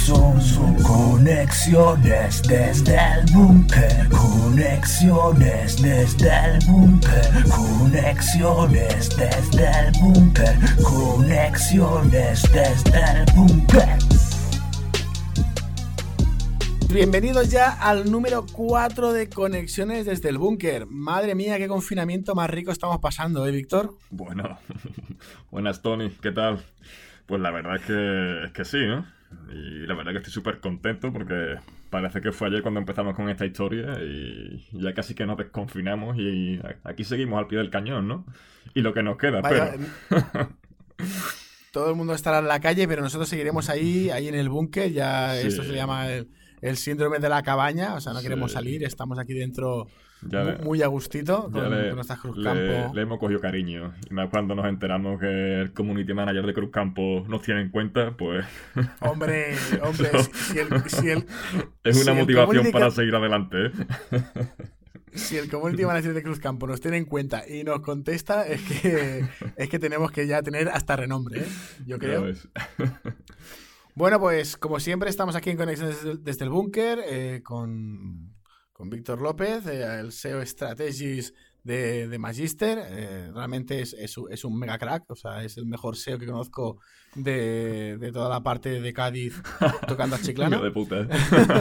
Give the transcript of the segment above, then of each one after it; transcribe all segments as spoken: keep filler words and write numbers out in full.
Son, son conexiones desde el búnker. Conexiones desde el búnker. Conexiones desde el búnker. Conexiones desde el búnker. Bienvenidos ya al número cuatro de Conexiones desde el búnker. Madre mía, qué confinamiento más rico estamos pasando, ¿eh, Víctor? Bueno, buenas, Tony, ¿qué tal? Pues la verdad es que, es que sí, ¿no? Y la verdad que estoy súper contento porque parece que fue ayer cuando empezamos con esta historia y ya casi que nos desconfinamos y aquí seguimos al pie del cañón, ¿no? Y lo que nos queda, Vaya, pero... Todo el mundo estará en la calle, pero nosotros seguiremos ahí, ahí en el búnker. Ya Sí. Esto se llama el, el síndrome de la cabaña, o sea, no Sí. queremos salir, estamos aquí dentro Ya muy, le- muy a gustito Ya con, le, con nuestras Cruz le- Campo. le hemos cogido cariño. Y más cuando nos enteramos que el community manager de Cruz Campo nos tiene en cuenta, pues Hombre, hombre, Eso- si, si el, si el- es si una el motivación community para ca- seguir adelante, ¿eh? si el community manager de Cruz Campo nos tiene en cuenta y nos contesta, es que es que tenemos que ya tener hasta renombre, ¿eh? Yo Ya creo. ves. Bueno, pues como siempre estamos aquí en Conexiones desde, desde el búnker eh, con, con Víctor López, eh, el S E O Strategies de, de Magister. Eh, realmente es, es, un- es un mega crack, o sea, es el mejor S E O que conozco de, de toda la parte de Cádiz tocando a Chiclana. Hijo de puta, ¿eh?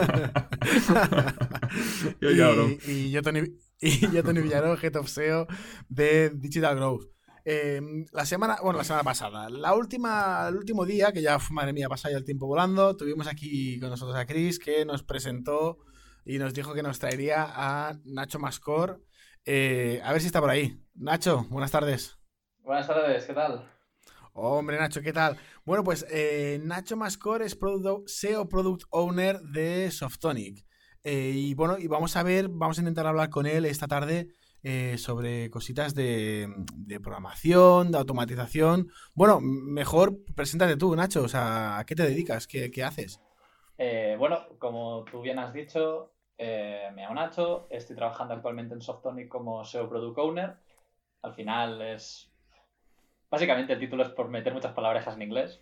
Qué cabrón. y, y yo, Tony, y yo, Tony Villarón, Head of S E O de Digital Growth. Eh, la semana, bueno, la semana pasada, la última, el último día, que ya, madre mía, pasa ya el tiempo volando, tuvimos aquí con nosotros a Chris, que nos presentó y nos dijo que nos traería a Nacho Mascor. Eh, a ver si está por ahí. Nacho, buenas tardes. Buenas tardes, ¿qué tal? Hombre, Nacho, ¿qué tal? Bueno, pues eh, Nacho Mascor es product, S E O Product Owner de Softonic. Eh, y bueno, y vamos a ver, vamos a intentar hablar con él esta tarde eh, sobre cositas de, de programación, de automatización. Bueno, mejor preséntate tú, Nacho. O sea, ¿a qué te dedicas? ¿Qué, qué haces? Eh, bueno, como tú bien has dicho, eh, me llamo Nacho, estoy trabajando actualmente en Softonic como S E O Product Owner. Al final es... Básicamente el título es por meter muchas palabras en inglés.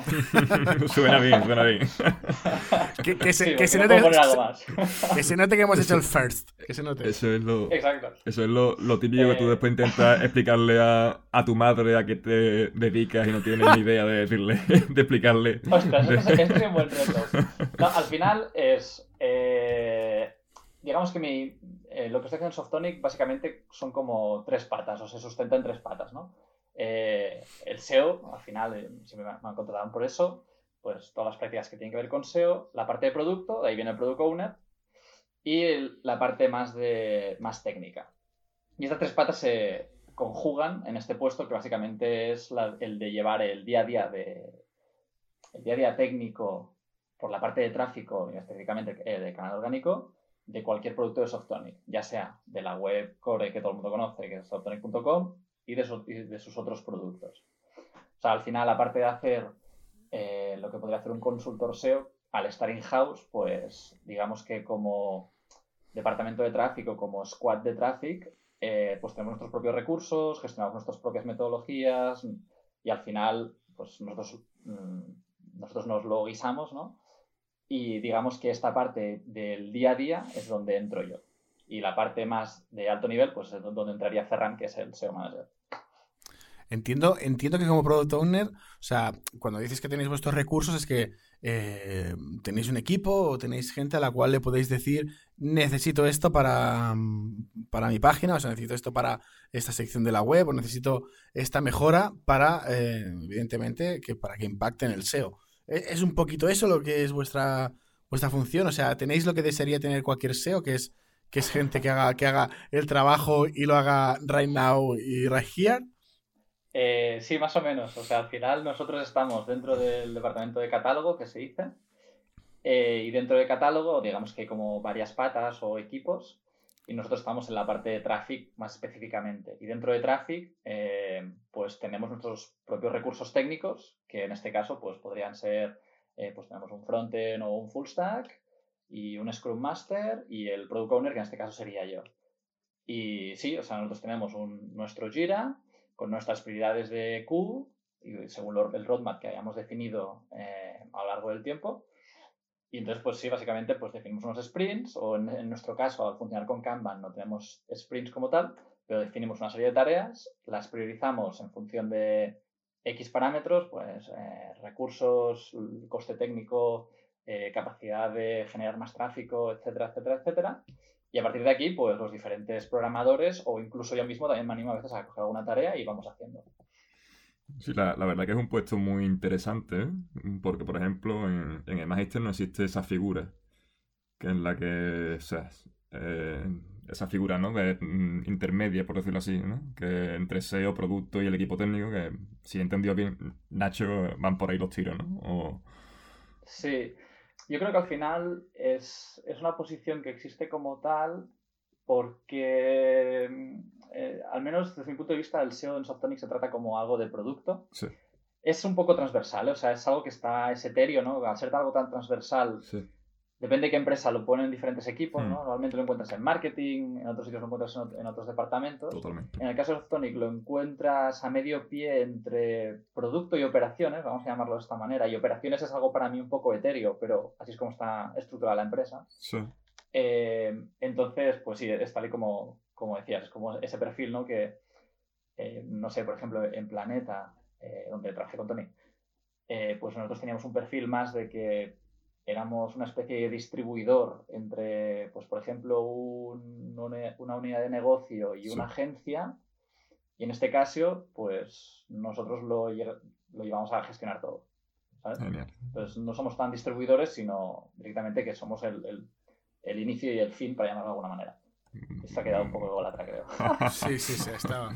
Suena bien, suena bien. Que, que se, Sí, que porque se no note, puedo poner algo más. que se note que hemos hecho el first. Que se note. Eso es lo, Exacto. eso es lo, lo típico que tú Eh. después intentas explicarle a, a tu madre a qué te dedicas y no tienes ni idea de decirle, de explicarle. Ostras, este es un buen reto. No, al final es... eh, digamos que mi, eh, lo que estoy haciendo en Softonic básicamente son como tres patas, o se sustenta en tres patas, ¿no? Eh, el S E O, al final, eh, siempre me, me han contratado por eso, pues todas las prácticas que tienen que ver con S E O, la parte de producto, de ahí viene el Product Owner, y el- la parte más, de, más técnica. Y estas tres patas se conjugan en este puesto que básicamente es la- el de llevar el día a día de, el día a día técnico por la parte de tráfico, y específicamente eh, de canal orgánico, de cualquier producto de Softonic, ya sea de la web core que todo el mundo conoce, que es softonic punto com, y de, su- y de sus otros productos. O sea, al final, aparte de hacer eh, lo que podría hacer un consultor S E O, al estar in-house, pues digamos que como departamento de tráfico, como squad de traffic, eh, pues tenemos nuestros propios recursos, gestionamos nuestras propias metodologías y al final, pues nosotros, mm, nosotros nos lo guisamos, ¿no? Y digamos que esta parte del día a día es donde entro yo. Y la parte más de alto nivel, pues es donde entraría Ferran, que es el S E O Manager. Entiendo, entiendo que como Product Owner, o sea, cuando dices que tenéis vuestros recursos es que eh, tenéis un equipo o tenéis gente a la cual le podéis decir necesito esto para, mm, para mi página, o sea, necesito esto para esta sección de la web o necesito esta mejora para, eh, evidentemente, que para que impacte en el S E O. ¿Es es un poquito eso lo que es vuestra, vuestra función? O sea, ¿tenéis lo que desearía tener cualquier S E O, que es, que es gente que haga, que haga el trabajo y lo haga right now y right here? Eh, sí, más o menos. O sea, al final nosotros estamos dentro del departamento de catálogo, que se dice, eh, y dentro de catálogo, digamos que hay como varias patas o equipos, y nosotros estamos en la parte de traffic más específicamente. Y dentro de traffic, eh, pues tenemos nuestros propios recursos técnicos, que en este caso pues podrían ser, eh, pues tenemos un frontend o un full stack, y un Scrum Master, y el Product Owner, que en este caso sería yo. Y sí, o sea, nosotros tenemos un, nuestro Jira con nuestras prioridades de Q y según lo, el roadmap que hayamos definido eh, a lo largo del tiempo. Y entonces, pues sí, básicamente pues definimos unos sprints, o en, en nuestro caso, al funcionar con Kanban, no tenemos sprints como tal, pero definimos una serie de tareas, las priorizamos en función de X parámetros, pues eh, recursos, coste técnico, eh, capacidad de generar más tráfico, etcétera, etcétera, etcétera. Y a partir de aquí, pues los diferentes programadores, o incluso yo mismo, también me animo a veces a coger alguna tarea y vamos haciendo. Sí, la, la verdad que es un puesto muy interesante, ¿eh? Porque, por ejemplo, en, en el Magister no existe esa figura, que en la que, o sea, eh, esa figura, ¿no? De, mm, intermedia, por decirlo así, ¿no? Que entre S E O, producto y el equipo técnico, que si he entendido bien, Nacho, van por ahí los tiros, ¿no? O... Sí, yo creo que al final es, es una posición que existe como tal porque, eh, al menos desde mi punto de vista, el S E O en Softonic se trata como algo de producto. Sí, Es un poco transversal, ¿eh? O sea, es algo que está, es etéreo, ¿no? Al ser algo tan transversal, sí. depende de qué empresa lo ponen en diferentes equipos, ¿no? Hmm. Normalmente lo encuentras en marketing, en otros sitios lo encuentras en, ot- en otros departamentos. Totalmente. En el caso de Softonic lo encuentras a medio pie entre producto y operaciones, vamos a llamarlo de esta manera, y operaciones es algo para mí un poco etéreo, pero así es como está estructurada la empresa. Sí, Eh, entonces, pues sí, es tal y como, como decías, es como ese perfil, ¿no? Que, eh, no sé, por ejemplo, en Planeta, eh, donde trabajé con Tony, eh, pues nosotros teníamos un perfil más de que éramos una especie de distribuidor entre, pues por ejemplo, un- una unidad de negocio y sí. una agencia, y en este caso, pues nosotros lo, lle- lo llevamos a gestionar todo, ¿sabes? Genial. Entonces no somos tan distribuidores, sino directamente que somos el, el- el inicio y el fin, para llamarlo de alguna manera. Esto ha quedado un poco ególatra, creo. Sí, sí, sí, estaba.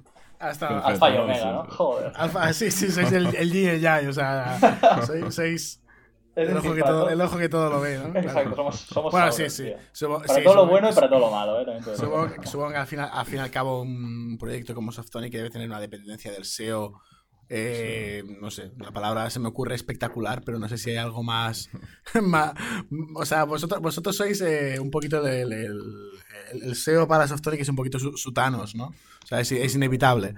Ha estado. Perfecto. Alfa y no, Omega, sí, ¿no? sí. Joder. Alfa, sí, sí, sois el, el yin y el yang, o sea, sois, sois Es el, ojo decir, que para todo, todo- el ojo que todo lo ve, ¿no? Claro. Exacto, somos, somos Bueno, Sauron, sí, sí. tío. Supo- Para sí, todo lo supongo- bueno y para todo lo malo, ¿eh? También te lo digo. Supongo, supongo que al final, al fin y al cabo un proyecto como Softonic debe tener una dependencia del S E O. Eh, no sé, la palabra se me ocurre espectacular, pero no sé si hay algo más. más o sea, vosotros, vosotros sois eh, un poquito del el, el- el S E O para Softonic, es un poquito su, su Thanos, ¿no? O sea, es, es inevitable.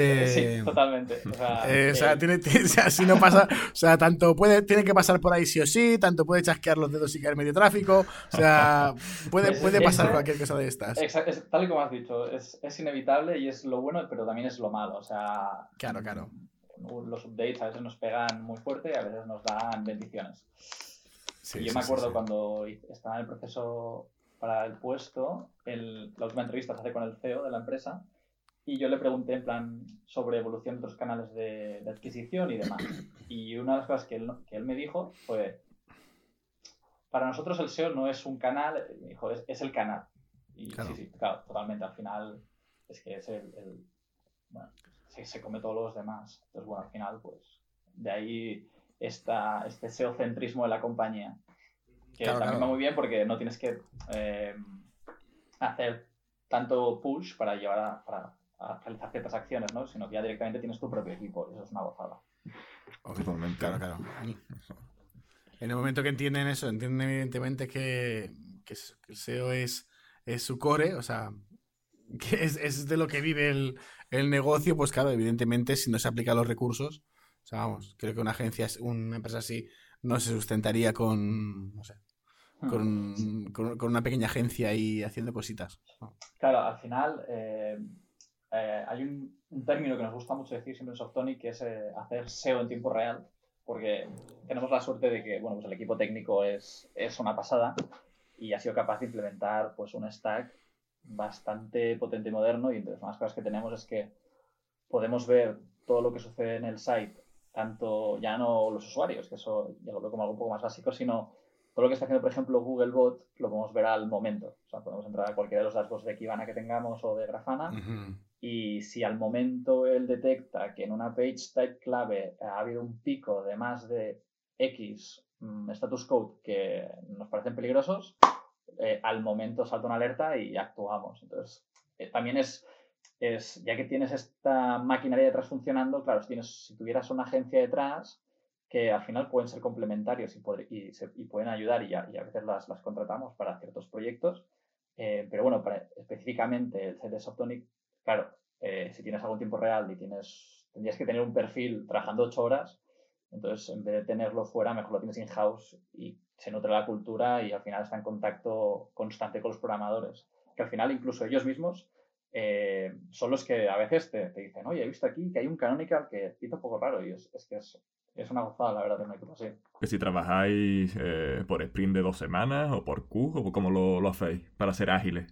Sí, Eh, totalmente. O sea, eh, o sea, eh, tiene, tiene- o sea, si no pasa, o sea, tanto puede, tiene que pasar por ahí sí o sí, tanto puede chasquear los dedos y caer medio tráfico, o sea, puede, Es- puede pasar ese- cualquier cosa de estas. exa- es- tal y como has dicho, es, es inevitable y es lo bueno, pero también es lo malo. O sea, Claro, claro. mm, los updates a veces nos pegan muy fuerte y a veces nos dan bendiciones. Sí, Y yo sí, me sí, acuerdo sí. cuando estaba en el proceso para el puesto, el- la última entrevista se hace con el C E O de la empresa. Y yo le pregunté en plan sobre evolución de otros canales de, de adquisición y demás. Y una de las cosas que él, que él me dijo fue, para nosotros el S E O no es un canal, me dijo, es, es el canal. Y Claro. sí, sí, claro, totalmente. Al final es que es el, el- bueno, se, se come todos los demás. Entonces, bueno, al final, pues, de ahí está este S E O-centrismo de la compañía. Que Claro, también claro. va muy bien porque no tienes que eh, hacer tanto push para llevar a, para a realizar ciertas acciones, ¿no? Sino que ya directamente tienes tu propio equipo y eso es una gozada. Totalmente. Claro, claro. En el momento que entienden eso, entienden evidentemente que, que el S E O es, es su core, o sea, que es, es de lo que vive el, el negocio, pues claro, evidentemente si no se aplican los recursos, o sea, vamos, creo que una agencia, una empresa así no se sustentaría con, no sé, con, con, con una pequeña agencia ahí haciendo cositas. ¿no? Claro, al final eh, eh, hay un, un término que nos gusta mucho decir siempre en Softonic, que es eh, hacer S E O en tiempo real, porque tenemos la suerte de que bueno, pues el equipo técnico es, es una pasada y ha sido capaz de implementar pues, un stack bastante potente y moderno, y entonces una de las cosas que tenemos es que podemos ver todo lo que sucede en el site, tanto ya no los usuarios, que eso ya lo veo como algo un poco más básico, sino todo lo que está haciendo, por ejemplo, Googlebot, lo podemos ver al momento. O sea, podemos entrar a cualquiera de los dashboards de Kibana que tengamos o de Grafana, Uh-huh. y si al momento él detecta que en una page type clave ha habido un pico de más de X um, status code que nos parecen peligrosos, eh, al momento salta una alerta y actuamos. Entonces, eh, también es, es, ya que tienes esta maquinaria detrás funcionando, claro, si, tienes, si tuvieras una agencia detrás, que al final pueden ser complementarios y, poder, y, se, y pueden ayudar, y a, y a veces las, las contratamos para ciertos proyectos, eh, pero bueno, para, específicamente el C de Softonic, claro, eh, si tienes algún tiempo real y tienes, tendrías que tener un perfil trabajando ocho horas, entonces en vez de tenerlo fuera, mejor lo tienes in-house y se nutre la cultura y al final está en contacto constante con los programadores. Que al final incluso ellos mismos eh, son los que a veces te, te dicen, oye, he visto aquí que hay un canonical que pinta un poco raro y es, es que es, es una gozada, la verdad, de un equipo así. Que si trabajáis eh, por sprint de dos semanas o por Q, o cómo lo, lo hacéis para ser ágiles.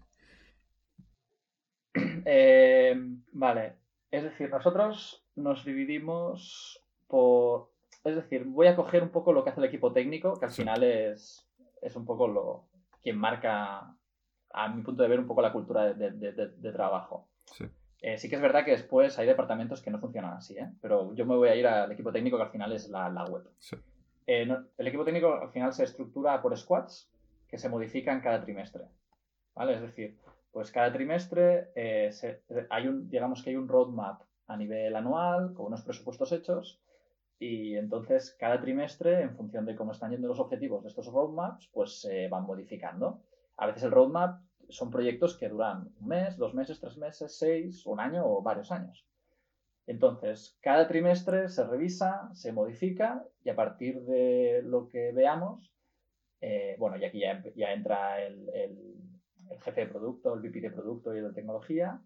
Eh, vale, es decir, nosotros nos dividimos por... Es decir, voy a coger un poco lo que hace el equipo técnico, que al Sí. final es, es un poco lo quien marca, a mi punto de ver, un poco la cultura de, de- de- de trabajo. Sí. Eh, sí que es verdad que después hay departamentos que no funcionan así, ¿eh? Pero yo me voy a ir al equipo técnico, que al final es la, la web. Sí. Eh, no- el equipo técnico al final se estructura por squads que se modifican cada trimestre, ¿vale? Es decir, pues cada trimestre eh, se- hay un, digamos que hay un roadmap a nivel anual con unos presupuestos hechos y entonces cada trimestre, en función de cómo están yendo los objetivos de estos roadmaps, pues se van modificando. A veces el roadmap son proyectos que duran un mes, dos meses, tres meses, seis, un año o varios años. Entonces, cada trimestre se revisa, se modifica y a partir de lo que veamos, eh, bueno, y aquí ya, ya entra el, el, el jefe de producto, el V P de producto y el de tecnología,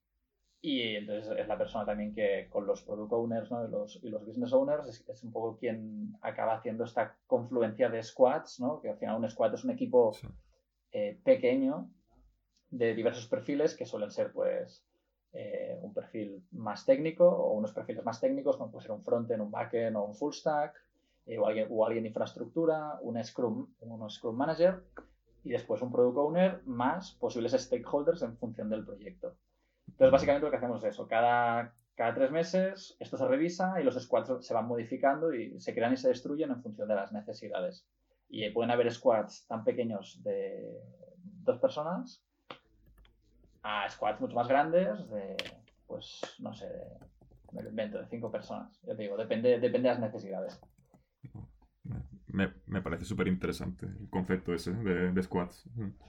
y entonces es la persona también que con los product owners, ¿no? y, los, y los business owners es, es, un poco quien acaba haciendo esta confluencia de squads, ¿no? Que al final un squad es un equipo Sí. eh, pequeño de diversos perfiles que suelen ser pues eh, un perfil más técnico o unos perfiles más técnicos como puede ser un frontend, un backend o un full stack eh, o, alguien, o alguien de infraestructura, un Scrum, un Scrum Manager y después un Product Owner más posibles stakeholders en función del proyecto. Entonces, básicamente lo que hacemos es eso. Cada, cada tres meses esto se revisa y los squads se van modificando y se crean y se destruyen en función de las necesidades. Y pueden haber squads tan pequeños de dos personas a squads mucho más grandes de, pues, no sé, de, me lo invento, de cinco personas. Ya te digo, depende, depende de las necesidades. Me, me parece súper interesante el concepto ese de, de squads.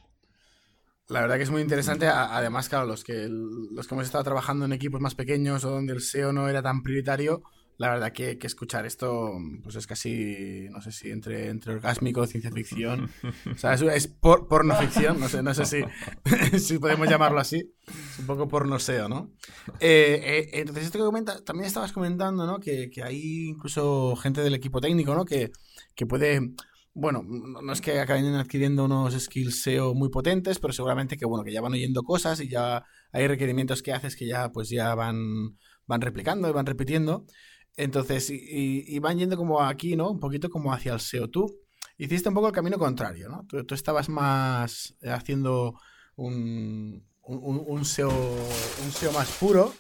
La verdad que es muy interesante. A- Además, claro, los que, los que hemos estado trabajando en equipos más pequeños o donde el S E O no era tan prioritario, la verdad que, que escuchar esto pues es casi, no sé si entre, entre orgásmico, ciencia ficción. O sea, es, es por, pornoficción, no sé, no sé si, si podemos llamarlo así. Es un poco porno S E O, ¿no? Eh, eh, entonces, esto que comentas, también estabas comentando, ¿no? Que, que hay incluso gente del equipo técnico, ¿no? Que, que puede... Bueno, no es que acaben adquiriendo unos skills S E O muy potentes, pero seguramente que bueno, que ya van oyendo cosas y ya hay requerimientos que haces que ya pues ya van, van replicando y van repitiendo. Entonces, y, y van yendo como aquí, ¿no? Un poquito como hacia el S E O. Tú hiciste un poco el camino contrario, ¿no? Tú, tú estabas más haciendo un, un, un, S E O, un S E O más puro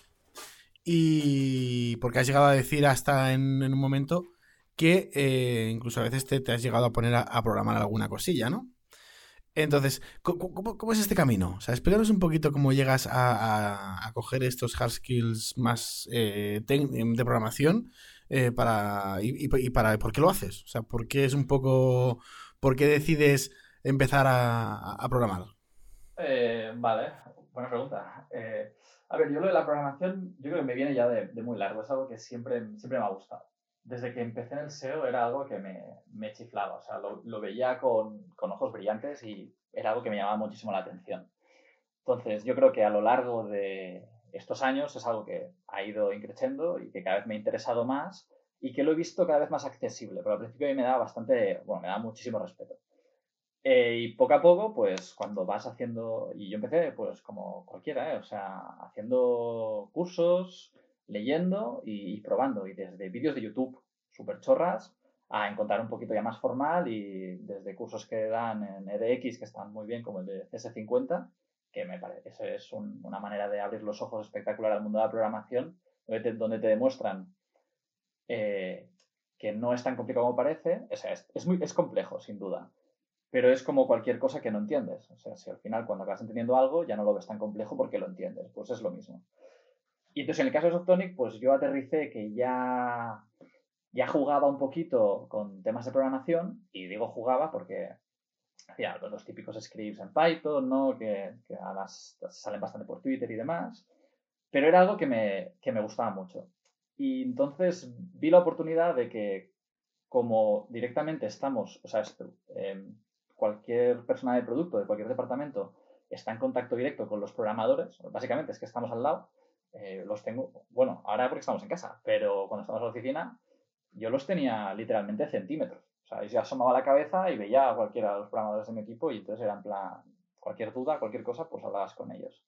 y porque has llegado a decir hasta en, en un momento que eh, incluso a veces te, te has llegado a poner a, a programar alguna cosilla, ¿no? Entonces, ¿cómo, cómo, cómo es este camino? O sea, explícanos un poquito cómo llegas a, a, a coger estos hard skills más eh, de programación eh, para, y, y, para por qué lo haces. O sea, ¿por qué es un poco... ¿Por qué decides empezar a, a programar? Eh, vale, buena pregunta. Eh, a ver, yo lo de la programación, yo creo que me viene ya de, de muy largo. Es algo que siempre, siempre me ha gustado. Desde que empecé en el S E O era algo que me, me chiflaba. O sea, lo, lo veía con, con ojos brillantes y era algo que me llamaba muchísimo la atención. Entonces, yo creo que a lo largo de estos años es algo que ha ido increciendo y que cada vez me ha interesado más y que lo he visto cada vez más accesible. Pero al principio a mí me daba bastante, bueno, me daba muchísimo respeto. Eh, y poco a poco, pues cuando vas haciendo, y yo empecé pues como cualquiera, ¿eh? O sea, haciendo cursos, leyendo y, y probando, y desde vídeos de YouTube súper chorras a encontrar un poquito ya más formal y desde cursos que dan en E D X que están muy bien, como el de C S cincuenta, que me parece, eso es un, una manera de abrir los ojos espectacular al mundo de la programación, donde te, donde te demuestran eh, que no es tan complicado como parece, o sea, es, es, muy, es complejo, sin duda. Pero es como cualquier cosa que no entiendes. O sea, si al final cuando acabas entendiendo algo ya no lo ves tan complejo porque lo entiendes. Pues es lo mismo. Y entonces en el caso de Softonic, pues yo aterricé que ya, ya jugaba un poquito con temas de programación. Y digo jugaba porque hacía los típicos scripts en Python, ¿no? Que, que además salen bastante por Twitter y demás. Pero era algo que me, que me gustaba mucho. Y entonces vi la oportunidad de que como directamente estamos, o sea, esto, eh, cualquier persona de producto de cualquier departamento está en contacto directo con los programadores, básicamente es que estamos al lado, eh, los tengo, bueno, ahora porque estamos en casa, pero cuando estamos en la oficina, yo los tenía literalmente centímetros. O sea, yo asomaba la cabeza y veía a cualquiera de los programadores de mi equipo y entonces era en plan, cualquier duda, cualquier cosa, pues hablabas con ellos.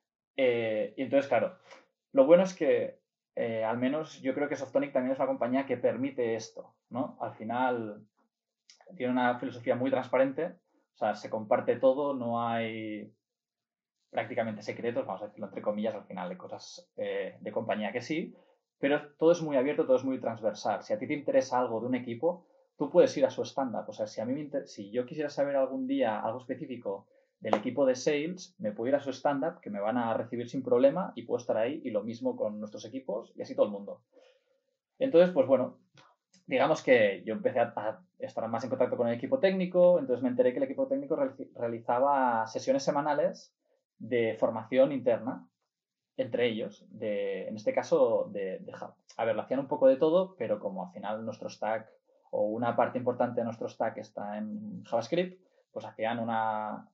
Eh, y entonces, claro, lo bueno es que eh, al menos yo creo que Softonic también es una compañía que permite esto, ¿no? Al final tiene una filosofía muy transparente, o sea, se comparte todo, no hay prácticamente secretos, vamos a decirlo entre comillas, al final hay cosas eh, de compañía que sí, pero todo es muy abierto, todo es muy transversal. Si a ti te interesa algo de un equipo, tú puedes ir a su stand-up. O sea, si, a mí me inter- si yo quisiera saber algún día algo específico del equipo de sales, me puedo ir a su stand-up, que me van a recibir sin problema y puedo estar ahí, y lo mismo con nuestros equipos y así todo el mundo. Entonces, pues bueno, digamos que yo empecé a, a estar más en contacto con el equipo técnico, entonces me enteré que el equipo técnico realizaba sesiones semanales de formación interna entre ellos, de, en este caso de, de Java. A ver, lo hacían un poco de todo, pero como al final nuestro stack o una parte importante de nuestro stack está en JavaScript, pues hacían una,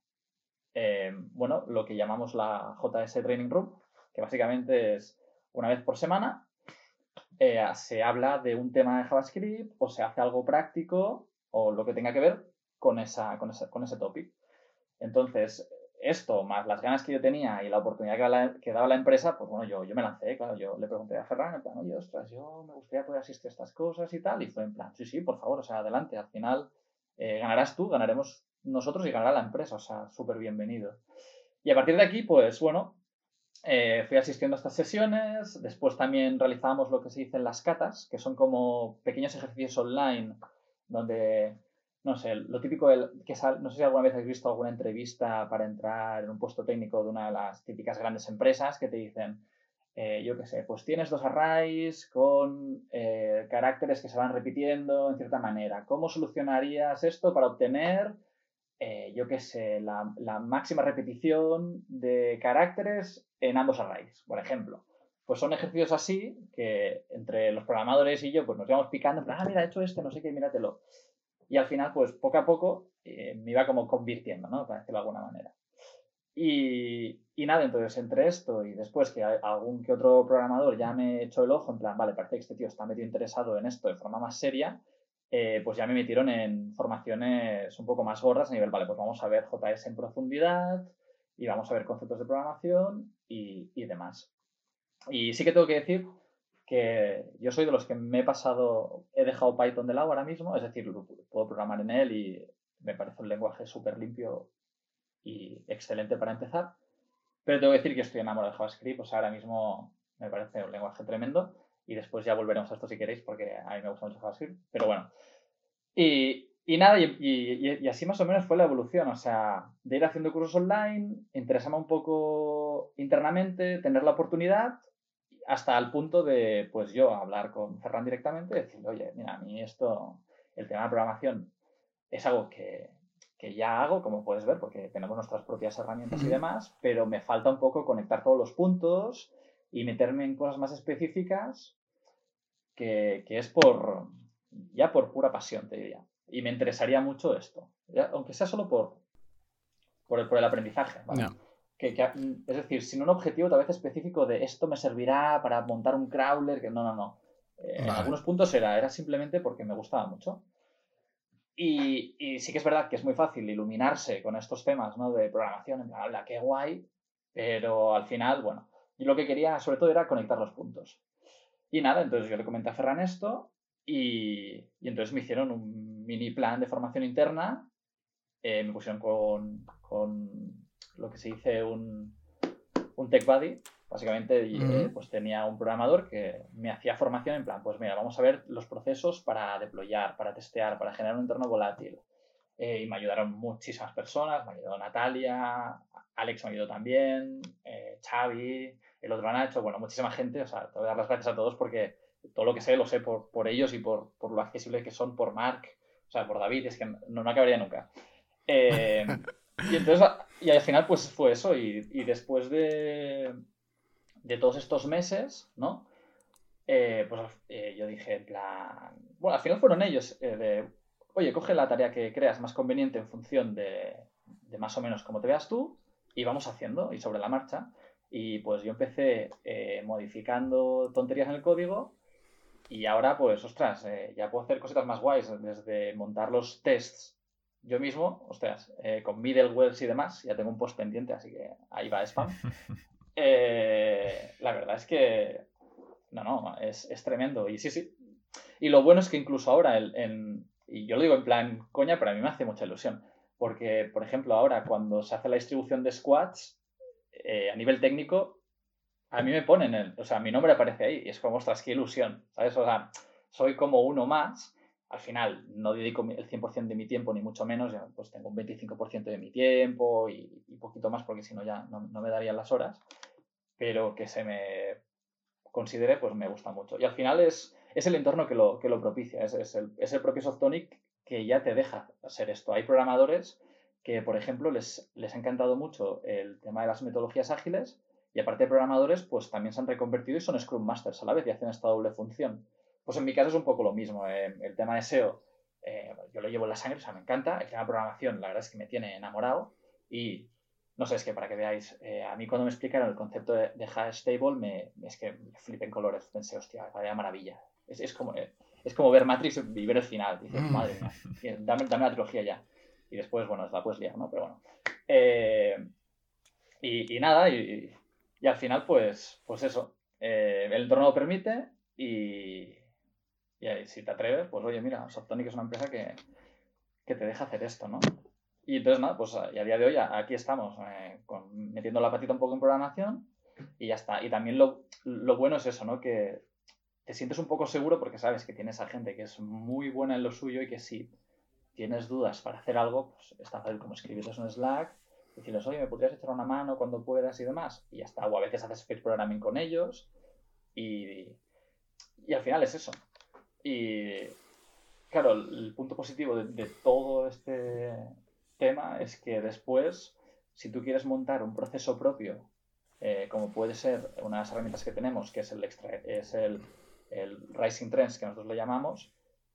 eh, bueno, lo que llamamos la J S Training Room, que básicamente es una vez por semana, eh, se habla de un tema de JavaScript o se hace algo práctico o lo que tenga que ver con, esa, con, ese, con ese topic. Entonces, esto, más las ganas que yo tenía y la oportunidad que, la, que daba la empresa, pues bueno, yo, yo me lancé, claro, yo le pregunté a Ferran, en plan, oye, ostras, yo me gustaría poder asistir a estas cosas y tal, y fue en plan, sí, sí, por favor, o sea, adelante, al final eh, ganarás tú, ganaremos nosotros y ganará la empresa, o sea, súper bienvenido. Y a partir de aquí, pues bueno, eh, fui asistiendo a estas sesiones, después también realizábamos lo que se dice en las catas, que son como pequeños ejercicios online, donde... No sé, lo típico del, que sal, no sé si alguna vez habéis visto alguna entrevista para entrar en un puesto técnico de una de las típicas grandes empresas que te dicen, eh, yo qué sé, pues tienes dos arrays con eh, caracteres que se van repitiendo en cierta manera. ¿Cómo solucionarías esto para obtener, eh, yo qué sé, la, la máxima repetición de caracteres en ambos arrays, por ejemplo? Pues son ejercicios así que entre los programadores y yo pues nos íbamos picando, en plan, ah, mira, he hecho este, no sé qué, míratelo. Y al final, pues poco a poco eh, me iba como convirtiendo, ¿no? Para decirlo de alguna manera. Y, y nada, entonces entre esto y después que algún que otro programador ya me echó el ojo, en plan, vale, parece que este tío está medio interesado en esto de forma más seria, eh, pues ya me metieron en formaciones un poco más gordas a nivel, vale, pues vamos a ver J S en profundidad y vamos a ver conceptos de programación y, y demás. Y sí que tengo que decir que yo soy de los que me he pasado, he dejado Python de lado ahora mismo, es decir, puedo programar en él y me parece un lenguaje súper limpio y excelente para empezar, pero tengo que decir que estoy enamorado de JavaScript, o sea, ahora mismo me parece un lenguaje tremendo y después ya volveremos a esto si queréis porque a mí me gusta mucho JavaScript, pero bueno. Y, y nada, y, y, y así más o menos fue la evolución, o sea, de ir haciendo cursos online, interesarme un poco internamente, tener la oportunidad, hasta el punto de, pues yo, hablar con Ferran directamente y decirle, oye, mira, a mí esto, el tema de programación es algo que, que ya hago, como puedes ver, porque tenemos nuestras propias herramientas y demás, pero me falta un poco conectar todos los puntos y meterme en cosas más específicas que, que es por, ya por pura pasión, te diría. Y me interesaría mucho esto, ya, aunque sea solo por, por, el, por el aprendizaje, ¿vale? No. Que, que, es decir, sin un objetivo tal vez específico de esto me servirá para montar un crawler, que no, no, no. Eh, vale. En algunos puntos era, era simplemente porque me gustaba mucho. Y, y sí que es verdad que es muy fácil iluminarse con estos temas, ¿no? De programación, en plan, habla, qué guay, pero al final, bueno, yo lo que quería sobre todo era conectar los puntos. Y nada, entonces yo le comenté a Ferran esto y, y entonces me hicieron un mini plan de formación interna, eh, me pusieron con... con lo que se dice un, un tech buddy, básicamente, y, uh-huh. eh, pues tenía un programador que me hacía formación en plan, pues mira, vamos a ver los procesos para deployar, para testear, para generar un entorno volátil. Eh, y me ayudaron muchísimas personas, me ayudó Natalia, Alex me ayudó también, eh, Xavi, el otro Nacho, bueno, muchísima gente, o sea, te voy a dar las gracias a todos porque todo lo que sé lo sé por, por ellos y por, por lo accesible que son, por Marc, o sea, por David, es que no, no acabaría nunca. Eh, y entonces, y al final pues fue eso y, y después de, de todos estos meses, ¿no? eh, pues eh, yo dije, en plan... Bueno, al final fueron ellos eh, de, oye, coge la tarea que creas más conveniente en función de, de más o menos cómo te veas tú y vamos haciendo y sobre la marcha. Y pues yo empecé eh, modificando tonterías en el código y ahora pues, ostras, eh, ya puedo hacer cositas más guays, desde montar los tests yo mismo, ostras, eh, con middlewares y demás, ya tengo un post pendiente, así que ahí va spam. Eh, la verdad es que, no, no, es, es tremendo. Y sí, sí. Y lo bueno es que incluso ahora, el, en, y yo lo digo en plan coña, pero a mí me hace mucha ilusión. Porque, por ejemplo, ahora cuando se hace la distribución de squads, eh, a nivel técnico, a mí me ponen, el, o sea, mi nombre aparece ahí y es como, ostras, qué ilusión, ¿sabes? O sea, soy como uno más. Al final, no dedico el cien por ciento de mi tiempo, ni mucho menos, ya, pues tengo un veinticinco por ciento de mi tiempo y, y poquito más, porque si no ya no, no me darían las horas, pero que se me considere, pues me gusta mucho. Y al final es, es el entorno que lo, que lo propicia, es, es, el, es el propio Softonic que ya te deja hacer esto. Hay programadores que, por ejemplo, les, les ha encantado mucho el tema de las metodologías ágiles y aparte de programadores, pues también se han reconvertido y son Scrum Masters a la vez y hacen esta doble función. Pues en mi caso es un poco lo mismo. Eh, el tema de S E O, eh, yo lo llevo en la sangre, o sea, me encanta. El tema de programación, la verdad es que me tiene enamorado. Y no sé, es que para que veáis, eh, a mí cuando me explicaron el concepto de, de hash table, me, es que me flipé en colores. Pensé, hostia, vaya maravilla. Es, es, como, eh, es como ver Matrix y ver el final. Dices, madre mía, dame, dame la trilogía ya. Y después, bueno, la puedes liar, ¿no? Pero bueno. Eh, y, y nada, y, y al final, pues, pues eso. Eh, el entorno lo permite y, y ahí, si te atreves, pues oye, mira, Softonic es una empresa que, que te deja hacer esto, ¿no? Y entonces, nada, pues a, y a día de hoy aquí estamos, eh, con, metiendo la patita un poco en programación y ya está. Y también lo, lo bueno es eso, ¿no? Que te sientes un poco seguro porque sabes que tienes a gente que es muy buena en lo suyo y que si tienes dudas para hacer algo, pues es tan fácil como escribirles un Slack, decirles, oye, ¿me podrías echar una mano cuando puedas y demás? Y ya está. O a veces haces speed programming con ellos y, y al final es eso. Y claro, el punto positivo de, de todo este tema es que después, si tú quieres montar un proceso propio, eh, como puede ser una de las herramientas que tenemos, que es el, extra, es el, el Rising Trends, que nosotros le llamamos,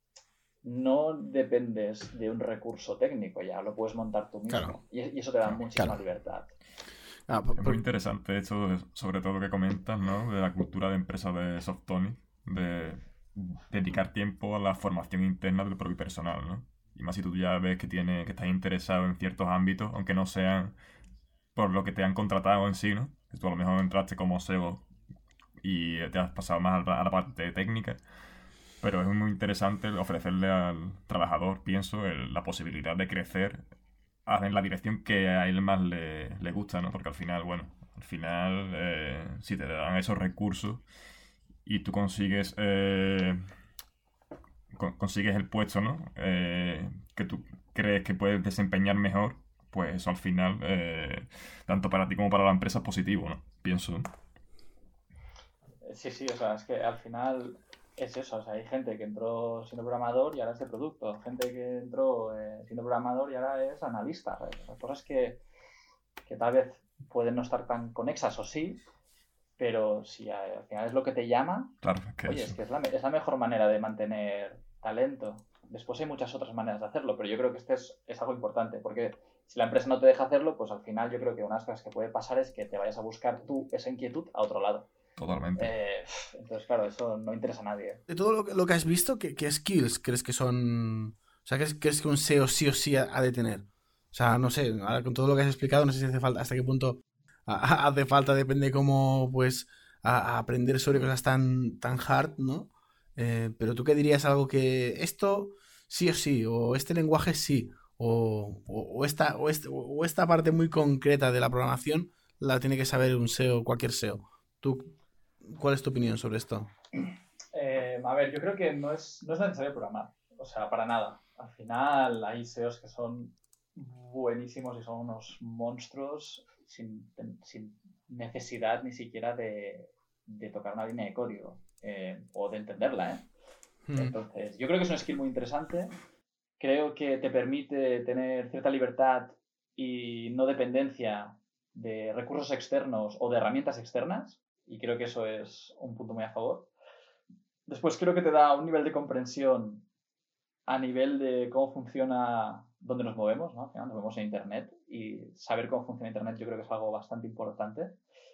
no dependes de un recurso técnico, ya lo puedes montar tú mismo. Claro. Y, y eso te da muchísima claro. libertad. Ah, por, por... Es muy interesante esto, sobre todo lo que comentas, ¿no? De la cultura de empresa de Softonic, de dedicar tiempo a la formación interna del propio personal, ¿no? Y más si tú ya ves que, tiene, que estás interesado en ciertos ámbitos, aunque no sean por lo que te han contratado en sí, ¿no? Que tú a lo mejor entraste como S E O y te has pasado más a la parte técnica, pero es muy interesante ofrecerle al trabajador, pienso, el, la posibilidad de crecer en la dirección que a él más le, le gusta, ¿no? Porque al final, bueno, al final, eh, si te dan esos recursos y tú consigues eh, con, consigues el puesto, ¿no? Eh, que tú crees que puedes desempeñar mejor, pues eso al final, eh, tanto para ti como para la empresa, es positivo, ¿no? Pienso. Sí, sí, o sea, es que al final es eso, o sea, hay gente que entró siendo programador y ahora es de producto, gente que entró eh, siendo programador y ahora es analista, ¿sabes? O sea, cosas que, que tal vez pueden no estar tan conexas o sí, pero si al final es lo que te llama, claro, es que oye, eso. es que es la, es la mejor manera de mantener talento. Después hay muchas otras maneras de hacerlo, pero yo creo que este es, es algo importante, porque si la empresa no te deja hacerlo, pues al final yo creo que una de las cosas que puede pasar es que te vayas a buscar tú esa inquietud a otro lado. Totalmente. Eh, entonces, claro, eso no interesa a nadie. De todo lo que, lo que has visto, ¿qué, ¿qué skills crees que son...? O sea, ¿qué crees que un S E O sí o sí ha, ha de tener? O sea, no sé, ahora con todo lo que has explicado, no sé si hace falta, hasta qué punto a, a, hace falta, depende cómo, pues, a, a aprender sobre cosas tan, tan hard, ¿no? Eh, pero tú qué dirías algo que esto sí o sí, o este lenguaje sí, o, o, o, esta, o, este, o esta parte muy concreta de la programación la tiene que saber un S E O, cualquier S E O. ¿Tú cuál es tu opinión sobre esto? Eh, a ver, yo creo que no es, no es necesario programar, o sea, para nada. Al final hay S E Os que son buenísimos y son unos monstruos sin, sin necesidad ni siquiera de, de tocar una línea de código eh, o de entenderla, ¿eh? Mm. Entonces, yo creo que es un skill muy interesante. Creo que te permite tener cierta libertad y no dependencia de recursos externos o de herramientas externas, y creo que eso es un punto muy a favor. después creo que te da un nivel de comprensión a nivel de cómo funciona, dónde nos movemos, ¿no? Al final nos movemos en Internet y saber cómo funciona Internet yo creo que es algo bastante importante.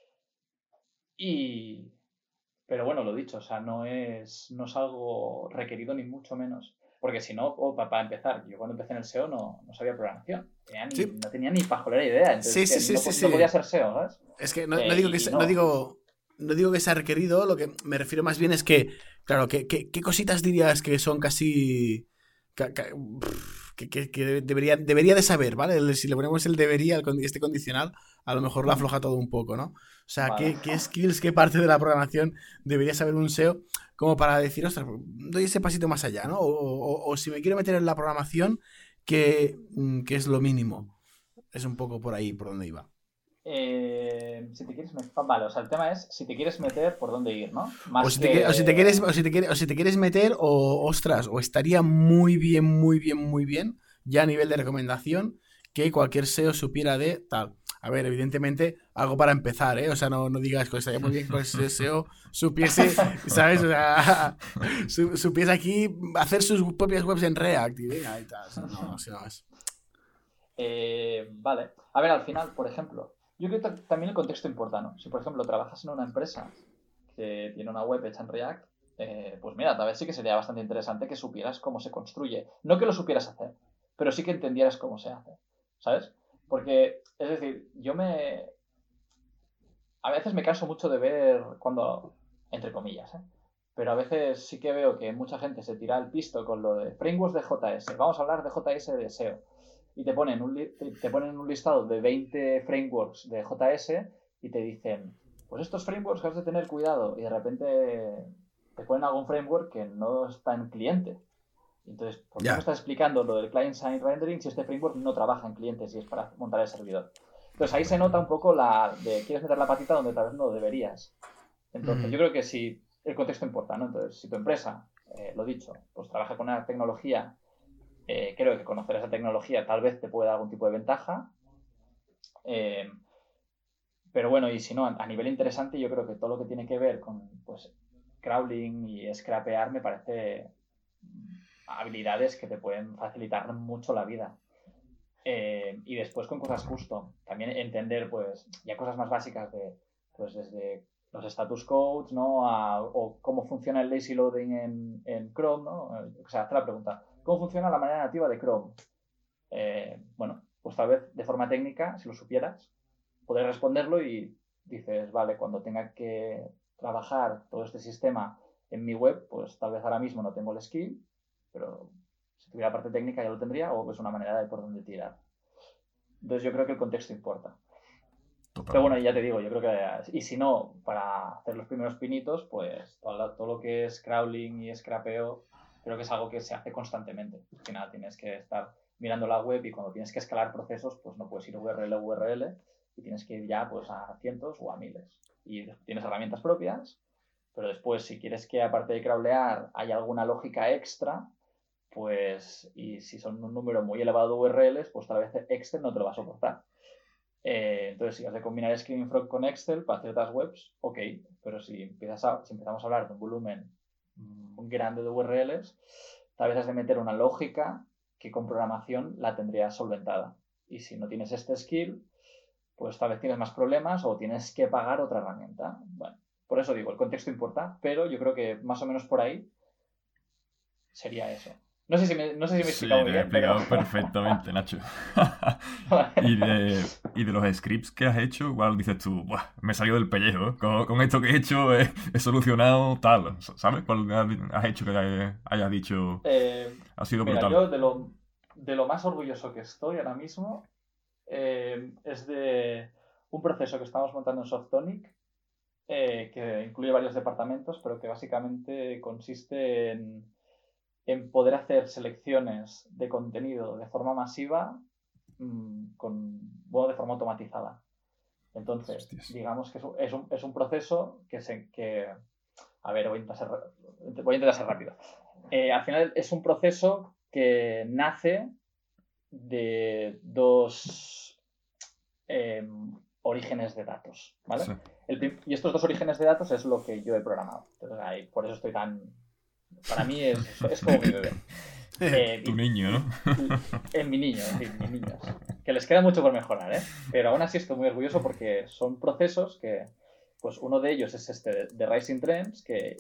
Y... Pero bueno, lo dicho, o sea, no es, no es algo requerido ni mucho menos. Porque si no, oh, para, para empezar, yo cuando empecé en el S E O no, no sabía programación. Tenía ni, Sí. No tenía ni pajolera idea. Entonces Sí, sí, sí, no, sí, no sí. podía ser S E O, ¿sabes? Es que no, no Eh, digo que y sea- no. no digo no digo que sea requerido, lo que me refiero más bien es que, claro, que, que- ¿qué cositas dirías que son casi ca- ca- que, que- que debería, debería de saber, ¿vale? El- si le ponemos el debería, el condi- este condicional, a lo mejor lo afloja todo un poco, ¿no? O sea, Vale. ¿qué, qué skills, qué parte de la programación debería saber un S E O como para decir, ostras, doy ese pasito más allá, ¿no? O, o- o si me quiero meter en la programación, ¿qué, mm, qué es lo mínimo? Es un poco por ahí, por donde iba. Eh, si te quieres meter... Vale, o sea, el tema es si te quieres meter, por dónde ir, ¿no? O Más si, te, que... qui- o si te quieres, o si te quieres, o si te quieres meter, o ostras, o estaría muy bien, muy bien, muy bien, ya a nivel de recomendación, que cualquier S E O supiera de tal. A ver, evidentemente, algo para empezar, ¿eh? O sea, no, no digas que estaría muy bien que cualquier S E O supiese, ¿sabes? O sea, su- supiese aquí hacer sus propias webs en React y venga y tal. No, no, si no es. Eh, vale. A ver, al final, por ejemplo, yo creo que también el contexto importa, ¿no? Si, por ejemplo, trabajas en una empresa que tiene una web hecha en React, eh, pues mira, tal vez sí que sería bastante interesante que supieras cómo se construye. No que lo supieras hacer, pero sí que entendieras cómo se hace, ¿sabes? Porque, es decir, yo me... A veces me canso mucho de ver cuando... Entre comillas, ¿eh? Pero a veces sí que veo que mucha gente se tira al pisto con lo de frameworks de J S. Vamos a hablar de J S de S E O. Y te ponen un, li- te te ponen un listado de veinte frameworks de J S y te dicen, pues estos frameworks has de tener cuidado. Y de repente te ponen algún framework que no está en cliente. Entonces, ¿por qué Ya. me estás explicando lo del client-side rendering si este framework no trabaja en clientes y es para montar el servidor? Entonces ahí se nota un poco la de quieres meter la patita donde tal vez no deberías. Entonces, Ujú. yo creo que si el contexto importa, ¿no? Entonces, si tu empresa, eh, lo dicho, pues trabaja con una tecnología, eh, creo que conocer esa tecnología tal vez te puede dar algún tipo de ventaja. Eh, pero bueno, y si no, a nivel interesante, yo creo que todo lo que tiene que ver con pues, crawling y scrapear me parece habilidades que te pueden facilitar mucho la vida. Eh, y después con cosas custom. También entender, pues, ya cosas más básicas de, pues, desde los status codes, ¿no? A, o cómo funciona el lazy loading en, en Chrome, ¿no? O sea, hacer la pregunta, ¿cómo funciona la manera nativa de Chrome? Eh, bueno, pues tal vez de forma técnica, si lo supieras, podrás responderlo y dices, vale, cuando tenga que trabajar todo este sistema en mi web, pues tal vez ahora mismo no tengo el skill, pero si tuviera parte técnica ya lo tendría o es una manera de por dónde tirar. Entonces yo creo que el contexto importa. Pero bueno, ya te digo, yo creo que... Y si no, para hacer los primeros pinitos, pues todo lo, todo lo que es crawling y scrapeo, creo que es algo que se hace constantemente. Al final tienes que estar mirando la web y cuando tienes que escalar procesos, pues no puedes ir U R L a U R L y tienes que ir ya pues a cientos o a miles. Y tienes herramientas propias, pero después si quieres que aparte de crawlear haya alguna lógica extra, pues, y si son un número muy elevado de U R Ls, pues tal vez Excel no te lo va a soportar. Eh, entonces, si has de combinar Screaming Frog con Excel para ciertas webs, ok, pero si, empiezas a, si empezamos a hablar de un volumen muy grande de U R Ls, tal vez has de meter una lógica que con programación la tendrías solventada. Y si no tienes este skill, pues tal vez tienes más problemas o tienes que pagar otra herramienta. Bueno, por eso digo, el contexto importa, pero yo creo que más o menos por ahí sería eso. No sé si me, no sé si me he Sí, explicado te muy lo he bien, pero... explicado perfectamente, Nacho. y, de, y de los scripts que has hecho, igual dices tú, Buah, me he salido del pellejo. Con, con esto que he hecho he, he solucionado tal. ¿Sabes cuál has hecho que hayas dicho? Eh, Ha sido mira, brutal. yo de lo, de lo más orgulloso que estoy ahora mismo eh, es de un proceso que estamos montando en Softonic eh, que incluye varios departamentos, pero que básicamente consiste en, en poder hacer selecciones de contenido de forma masiva mmm, con, bueno, de forma automatizada. Entonces, Hostias. digamos que es un, es un, es un proceso que se... Que, a ver, voy a intentar ser, voy a intentar ser rápido. Eh, al final es un proceso que nace de dos, eh, orígenes de datos, ¿vale? Sí. El, y estos dos orígenes de datos es lo que yo he programado. Entonces, ahí, por eso estoy tan... Para mí es, es como mi bebé. Eh, tu niño, ¿no? Es mi niño, en fin, mis niños. Que les queda mucho por mejorar, ¿eh? Pero aún así estoy muy orgulloso porque son procesos que, pues uno de ellos es este de Rising Trends, que,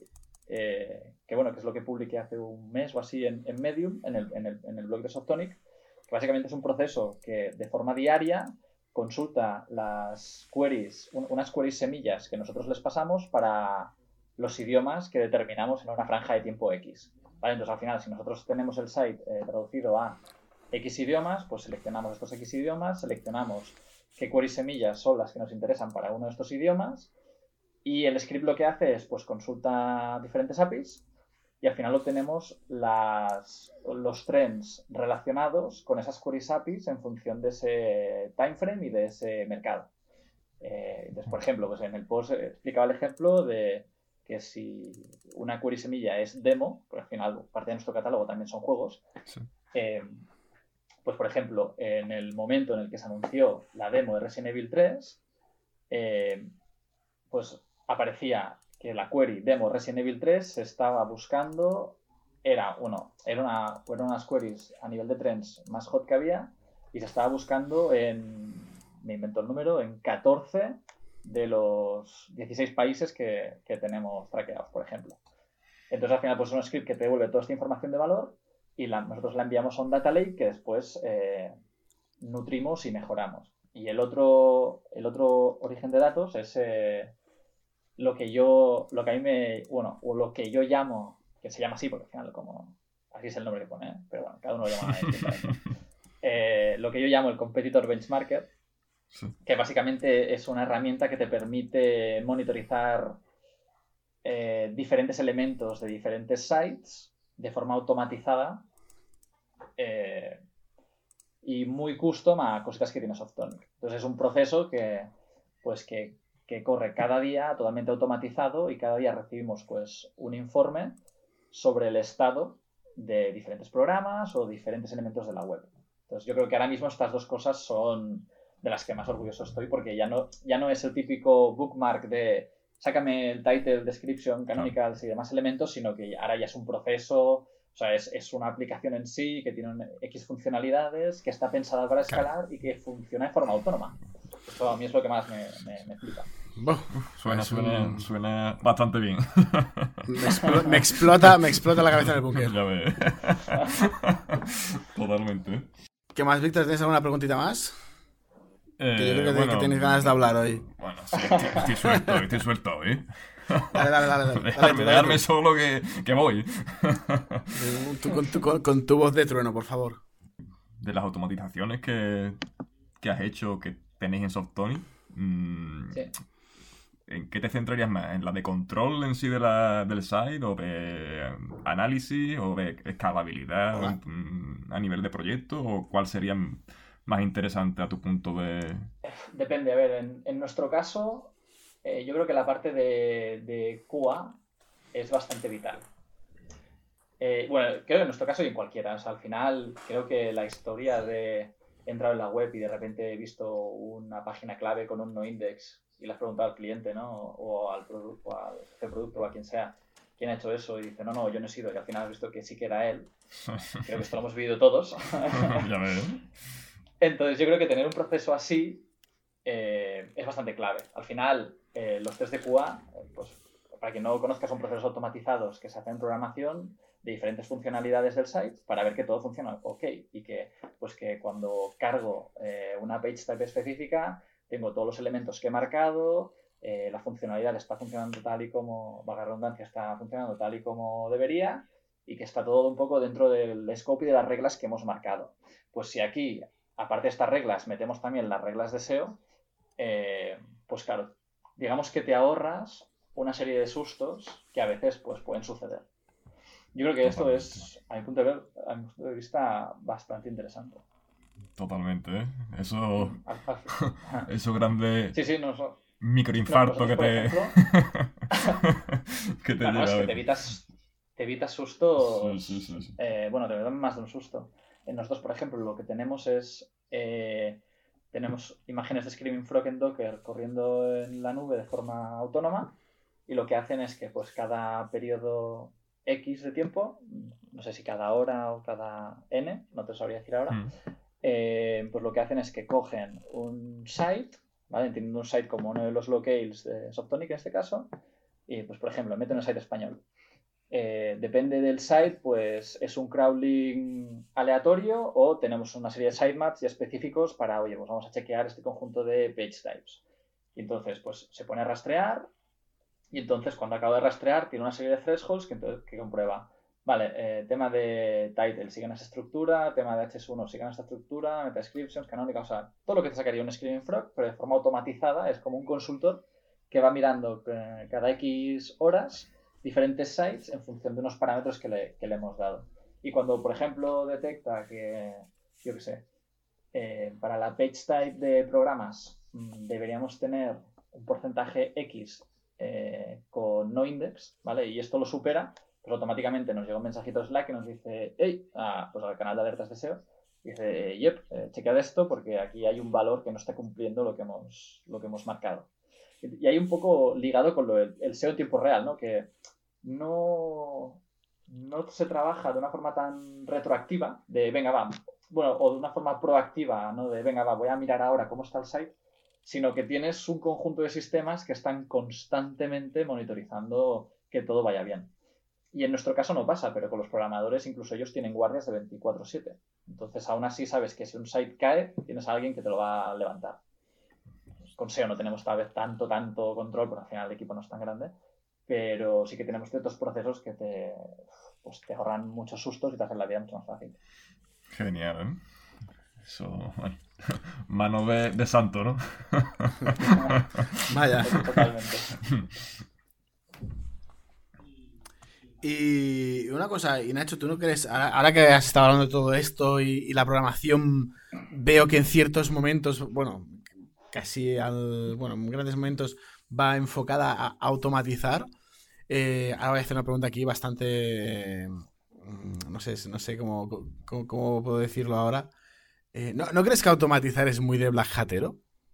eh, que bueno, que es lo que publiqué hace un mes o así en, en Medium, en el, en, el, en el blog de Softonic, que básicamente es un proceso que de forma diaria consulta las queries, un, unas queries semillas que nosotros les pasamos para los idiomas que determinamos en una franja de tiempo X. ¿Vale? Entonces, al final, si nosotros tenemos el site eh, traducido a X idiomas, pues seleccionamos estos X idiomas, seleccionamos qué queries semillas son las que nos interesan para uno de estos idiomas y el script lo que hace es, pues, consulta diferentes A P Is y al final obtenemos las, los trends relacionados con esas queries A P Is en función de ese time frame y de ese mercado. Eh, entonces, por ejemplo, pues en el post explicaba el ejemplo de que si una query semilla es demo, porque al final parte de nuestro catálogo también son juegos, sí. eh, pues por ejemplo, en el momento en el que se anunció la demo de Resident Evil tres, eh, pues aparecía que la query demo Resident Evil tres se estaba buscando, era, uno, era una, fueron unas queries a nivel de trends más hot que había y se estaba buscando en, me invento el número, en catorce de los dieciséis países que, que tenemos traqueados, por ejemplo. Entonces, al final, pues es un script que te devuelve toda esta información de valor y la, nosotros la enviamos a un data lake que después eh, nutrimos y mejoramos. Y el otro, el otro origen de datos es eh, lo que yo, lo que a mí me, bueno, o lo que yo llamo, que se llama así, porque al final, como, así es el nombre que pone, ¿eh? Pero bueno, cada uno lo llama distinto. eh, lo que yo llamo el Competitor Benchmarker, sí. Que básicamente es una herramienta que te permite monitorizar eh, diferentes elementos de diferentes sites de forma automatizada eh, y muy custom a cositas que tiene Softonic. Entonces es un proceso que, pues, que, que corre cada día totalmente automatizado y cada día recibimos, pues, un informe sobre el estado de diferentes programas o diferentes elementos de la web. Entonces yo creo que ahora mismo estas dos cosas son de las que más orgulloso estoy, porque ya no, ya no es el típico bookmark de sácame el title, description, canonicals y demás elementos, sino que ahora ya es un proceso, o sea, es, es una aplicación en sí que tiene un X funcionalidades, que está pensada para escalar y que funciona de forma autónoma. Eso a mí es lo que más me, me, me flipa. Suena, suena, suena bastante bien. Me, explo- me, explota, me explota la cabeza en el búnker. Ya ves. Totalmente. ¿Qué más, Víctor? ¿Tienes alguna preguntita más? Eh, que yo creo que, bueno, que tienes ganas de hablar hoy. Bueno, sí, estoy, estoy suelto, estoy suelto hoy. Dale, dale, dale. dale. Dejarme, dale, dejarme solo que, que voy. Tú con tu, con, con tu voz de trueno, por favor. De las automatizaciones que, que has hecho, que tenéis en Softonic, mmm, sí. ¿En qué te centrarías más? ¿En la de control en sí de la, del site? ¿O de análisis? ¿O de escalabilidad ah. a nivel de proyecto? ¿O cuál sería más interesante a tu punto de...? Depende, a ver, en, en nuestro caso, eh, yo creo que la parte de, de Q A es bastante vital. Eh, bueno, creo que en nuestro caso y en cualquiera. O sea, al final, creo que la historia de entrar en la web y de repente he visto una página clave con un no index y le has preguntado al cliente, ¿no? O al producto, o al jefe de producto o a quien sea, ¿quién ha hecho eso? Y dice, no, no, yo no he sido. Y al final has visto que sí que era él. Creo que esto lo hemos vivido todos. Ya veo. Entonces yo creo que tener un proceso así eh, es bastante clave. Al final, eh, los test de Q A, pues para quien no lo conozca, son procesos automatizados que se hacen en programación de diferentes funcionalidades del site para ver que todo funciona ok y que, pues que cuando cargo eh, una page type específica tengo todos los elementos que he marcado, eh, la funcionalidad está funcionando tal y como, valga la redundancia, está funcionando tal y como debería y que está todo un poco dentro del scope y de las reglas que hemos marcado. Pues si aquí, aparte de estas reglas, metemos también las reglas de S E O, eh, pues claro, digamos que te ahorras una serie de sustos que a veces pues, pueden suceder. Yo creo que esto es, a mi punto de, ver, a mi punto de vista, bastante interesante. Totalmente, ¿eh? Eso, eso grande sí, sí, no, so... microinfarto no, que te... Ejemplo... que te claro, lleva es a que te evitas, te evitas sustos, sí, sí, sí, sí. Eh, bueno, te dan más de un susto. En nosotros, por ejemplo, lo que tenemos es, eh, tenemos imágenes de Screaming Frog en Docker corriendo en la nube de forma autónoma y lo que hacen es que pues cada periodo X de tiempo, no sé si cada hora o cada N, no te sabría decir ahora, mm. eh, pues lo que hacen es que cogen un site, ¿vale? Entendiendo un site como uno de los locales de Softonic en este caso, y pues por ejemplo meten un site español. Eh, depende del site, pues es un crawling aleatorio o tenemos una serie de sitemaps ya específicos para, oye, pues vamos a chequear este conjunto de page types. Y entonces, pues se pone a rastrear y entonces cuando acaba de rastrear tiene una serie de thresholds que, que comprueba. Vale, eh, tema de title, siguen esa estructura, tema de H S uno, siguen esta estructura, meta descriptions, canónica, o sea, todo lo que te sacaría un Screaming Frog, pero de forma automatizada, es como un consultor que va mirando eh, cada X horas diferentes sites en función de unos parámetros que le, que le hemos dado. Y cuando, por ejemplo, detecta que, yo qué sé, eh, para la page type de programas mmm, deberíamos tener un porcentaje X eh, con no index, ¿vale? Y esto lo supera, pues automáticamente nos llega un mensajito Slack que nos dice, hey, ah, pues al canal de alertas de S E O, y dice, yep, eh, chequead esto porque aquí hay un valor que no está cumpliendo lo que hemos, lo que hemos marcado. Y hay un poco ligado con lo del el S E O en tiempo real, ¿no? Que no, no se trabaja de una forma tan retroactiva, de venga, va, bueno, o de una forma proactiva, ¿no? De venga, va, voy a mirar ahora cómo está el site, sino que tienes un conjunto de sistemas que están constantemente monitorizando que todo vaya bien. Y en nuestro caso no pasa, pero con los programadores incluso ellos tienen guardias de veinticuatro siete. Entonces aún así sabes que si un site cae, tienes a alguien que te lo va a levantar. Con S E O no tenemos tal vez tanto, tanto control, porque al final el equipo no es tan grande, pero sí que tenemos ciertos procesos que te, pues, te ahorran muchos sustos y te hacen la vida mucho más fácil. Genial, ¿eh? Eso, bueno, mano de, de santo, ¿no? Vaya. Totalmente. Y una cosa, y Nacho, ¿tú no crees, ahora, ahora que has estado hablando de todo esto y, y la programación, veo que en ciertos momentos, bueno, casi al, bueno, en grandes momentos va enfocada a automatizar? Eh, ahora voy a hacer una pregunta aquí bastante, eh, no sé, no sé cómo, cómo, cómo puedo decirlo ahora. Eh, ¿no, ¿No crees que automatizar es muy de black hatero?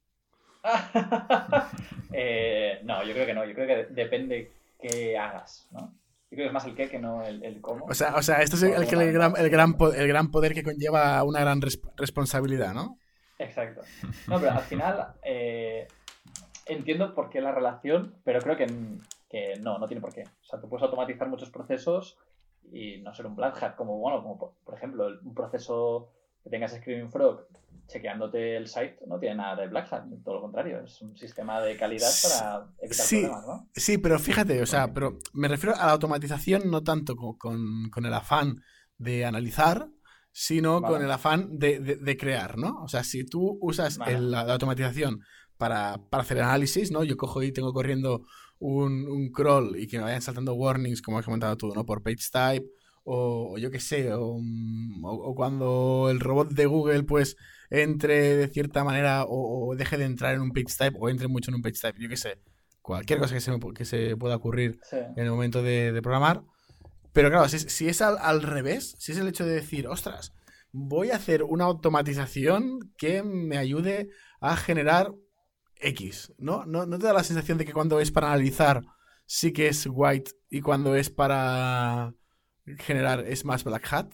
eh, no, yo creo que no, yo creo que depende qué hagas, ¿no? Yo creo que es más el qué que no el, el cómo. O sea, o sea, esto es el, el, el, gran, el, gran, el gran poder que conlleva una gran res, responsabilidad, ¿no? Exacto. No, pero al final eh, entiendo por qué la relación, pero creo que, que no, no tiene por qué. O sea, tú puedes automatizar muchos procesos y no ser un black hat, como, bueno, como por, por ejemplo, un proceso que tengas Screaming Frog chequeándote el site no tiene nada de black hat, todo lo contrario, es un sistema de calidad para evitar sí, problemas, ¿no? Sí, pero fíjate, o sea, pero me refiero a la automatización no tanto con, con, con el afán de analizar, sino vale. con el afán de, de, de crear, ¿no? O sea, si tú usas vale. el, la, la automatización para, para hacer análisis, ¿no? Yo cojo y tengo corriendo un, un crawl y que me vayan saltando warnings, como has comentado tú, ¿no? Por page type, o, o yo qué sé, o, o, o cuando el robot de Google, pues, entre de cierta manera o, o deje de entrar en un page type o entre mucho en un page type, yo qué sé, cualquier cosa que se, que se pueda ocurrir sí. en el momento de, de programar. Pero claro, si, si es al, al revés, si es el hecho de decir, ostras, voy a hacer una automatización que me ayude a generar X, ¿no? ¿No, no te da la sensación de que cuando es para analizar sí que es white y cuando es para generar es más black hat?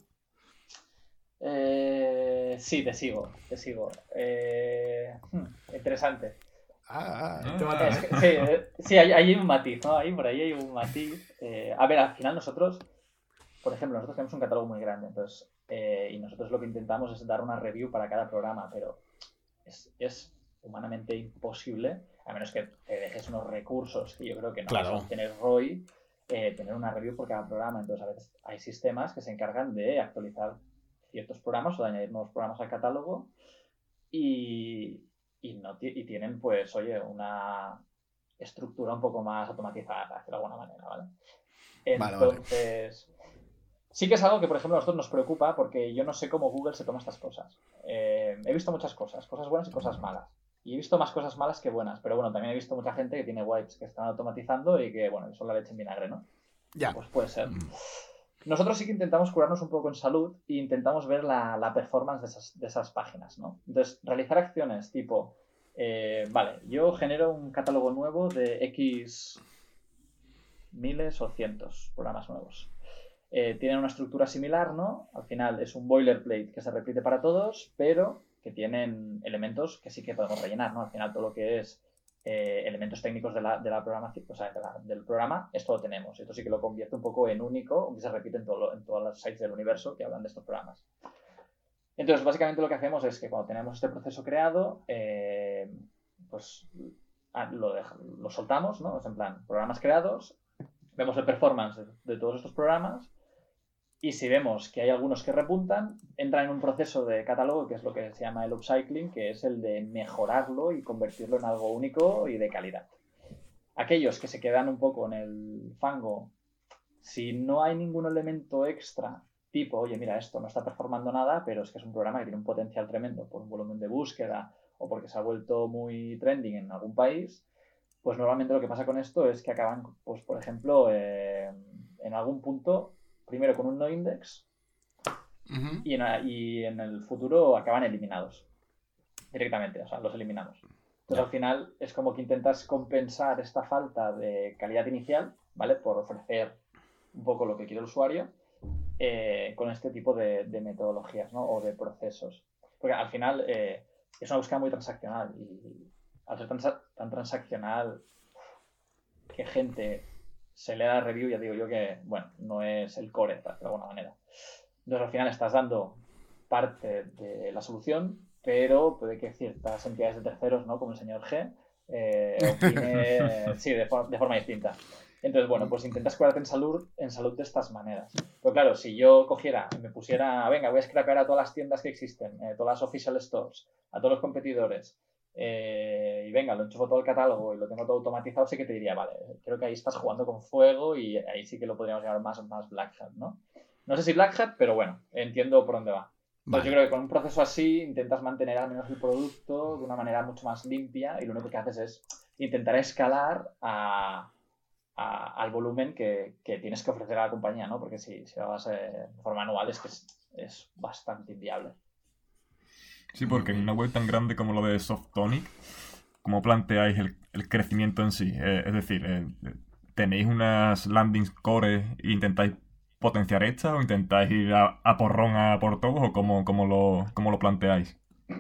Eh, sí, te sigo, te sigo. Eh, hmm, interesante. Ah, ah es que, sí, eh, sí hay, hay un matiz, ¿no? Ahí, por ahí hay un matiz. Eh, a ver, al final nosotros, por ejemplo, nosotros tenemos un catálogo muy grande, entonces, eh, y nosotros lo que intentamos es dar una review para cada programa, pero es, es humanamente imposible, a menos que te dejes unos recursos que yo creo que no claro. vas a tener R O I, eh, tener una review por cada programa. Entonces, a veces hay sistemas que se encargan de actualizar ciertos programas o de añadir nuevos programas al catálogo y, y, no y tienen, pues, oye, una estructura un poco más automatizada, para decirlo de alguna manera, ¿vale? Entonces, vale, vale. Sí que es algo que, por ejemplo, a nosotros nos preocupa porque yo no sé cómo Google se toma estas cosas. Eh, he visto muchas cosas, cosas buenas y cosas malas. Y he visto más cosas malas que buenas, pero bueno, también he visto mucha gente que tiene wipes que están automatizando y que, bueno, son la leche en vinagre, ¿no? Ya. Pues puede ser. Nosotros sí que intentamos curarnos un poco en salud e intentamos ver la, la performance de esas, de esas páginas, ¿no? Entonces, realizar acciones tipo, eh, vale, yo genero un catálogo nuevo de X miles o cientos programas nuevos. Eh, tienen una estructura similar, ¿no? Al final es un boilerplate que se repite para todos, pero que tienen elementos que sí que podemos rellenar, ¿no? Al final todo lo que es eh, elementos técnicos de la, de la programación, o sea, de la, del programa, esto lo tenemos. Esto sí que lo convierte un poco en único, aunque se repite en, todo, en todas las sites del universo que hablan de estos programas. Entonces, básicamente lo que hacemos es que cuando tenemos este proceso creado, eh, pues lo, deja, lo soltamos, ¿no? Es en plan, programas creados, vemos el performance de, de todos estos programas. Y si vemos que hay algunos que repuntan, entran en un proceso de catálogo que es lo que se llama el upcycling, que es el de mejorarlo y convertirlo en algo único y de calidad. Aquellos que se quedan un poco en el fango, si no hay ningún elemento extra, tipo, oye, mira, esto no está performando nada, pero es que es un programa que tiene un potencial tremendo por un volumen de búsqueda o porque se ha vuelto muy trending en algún país, pues normalmente lo que pasa con esto es que acaban, pues por ejemplo, eh, en algún punto... primero con un no index uh-huh. y, en, y en el futuro acaban eliminados directamente, o sea, los eliminamos. Entonces yeah. al final es como que intentas compensar esta falta de calidad inicial, ¿vale? Por ofrecer un poco lo que quiere el usuario eh, con este tipo de, de metodologías, ¿no? O de procesos. Porque al final eh, es una búsqueda muy transaccional y al ser tan, tan transaccional que gente... se le da review, ya digo yo que, bueno, no es el core, de alguna manera. Entonces, al final estás dando parte de la solución, pero puede que ciertas entidades de terceros, ¿no? Como el señor G, eh, opine, sí, de, for- de forma distinta. Entonces, bueno, pues intentas curarte en salud, en salud de estas maneras. Pero claro, si yo cogiera y me pusiera, venga, voy a scrapear a todas las tiendas que existen, eh, todas las official stores, a todos los competidores, Eh, y venga, lo enchufo todo el catálogo y lo tengo todo automatizado, sí que te diría, vale, creo que ahí estás jugando con fuego y ahí sí que lo podríamos llamar más, más Black Hat, ¿no? No sé si Black Hat, pero bueno, entiendo por dónde va. Entonces vale. Yo creo que con un proceso así intentas mantener al menos el producto de una manera mucho más limpia y lo único que haces es intentar escalar a, a, al volumen que, que tienes que ofrecer a la compañía, ¿no? Porque si, si lo hagas eh, de forma anual es que es, es bastante inviable. Sí, porque en una web tan grande como lo de Softonic, ¿cómo planteáis el, el crecimiento en sí? Eh, es decir, eh, ¿tenéis unas landing cores e intentáis potenciar estas o intentáis ir a, a porrón a por todos o cómo, cómo, lo, cómo lo planteáis?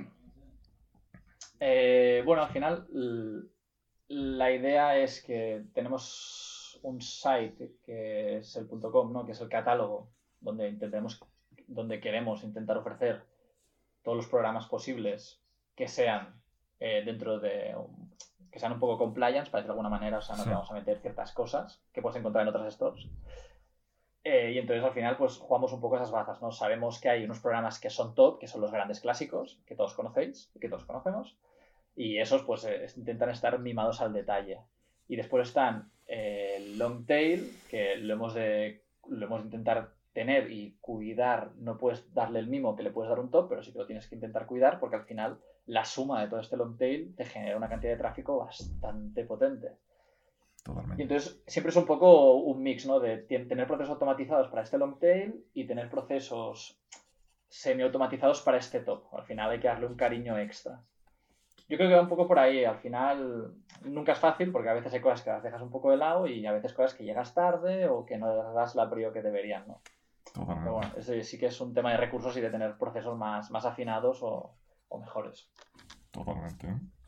Eh, bueno, al final la idea es que tenemos un site que es el .com, ¿no? Que es el catálogo donde intentemos, donde queremos intentar ofrecer todos los programas posibles que sean eh, dentro de... que sean un poco compliance, para decirlo de alguna manera, o sea, no sí. te vamos a meter ciertas cosas que puedes encontrar en otras stores. Eh, y entonces al final pues jugamos un poco esas bazas, ¿no? Sabemos que hay unos programas que son top, que son los grandes clásicos, que todos conocéis y que todos conocemos, y esos pues eh, intentan estar mimados al detalle. Y después están eh, el long tail, que lo hemos de, lo hemos de intentar tener y cuidar. No puedes darle el mimo que le puedes dar un top, pero sí que lo tienes que intentar cuidar porque al final la suma de todo este long tail te genera una cantidad de tráfico bastante potente. Totalmente. Y entonces siempre es un poco un mix, ¿no? De tener procesos automatizados para este long tail y tener procesos semi-automatizados para este top. Al final hay que darle un cariño extra. Yo creo que va un poco por ahí. Al final nunca es fácil porque a veces hay cosas que las dejas un poco de lado y a veces cosas que llegas tarde o que no les das la prio que deberían, ¿no? Totalmente. Pero bueno, ese sí que es un tema de recursos y de tener procesos más, más afinados o, o mejores. Totalmente.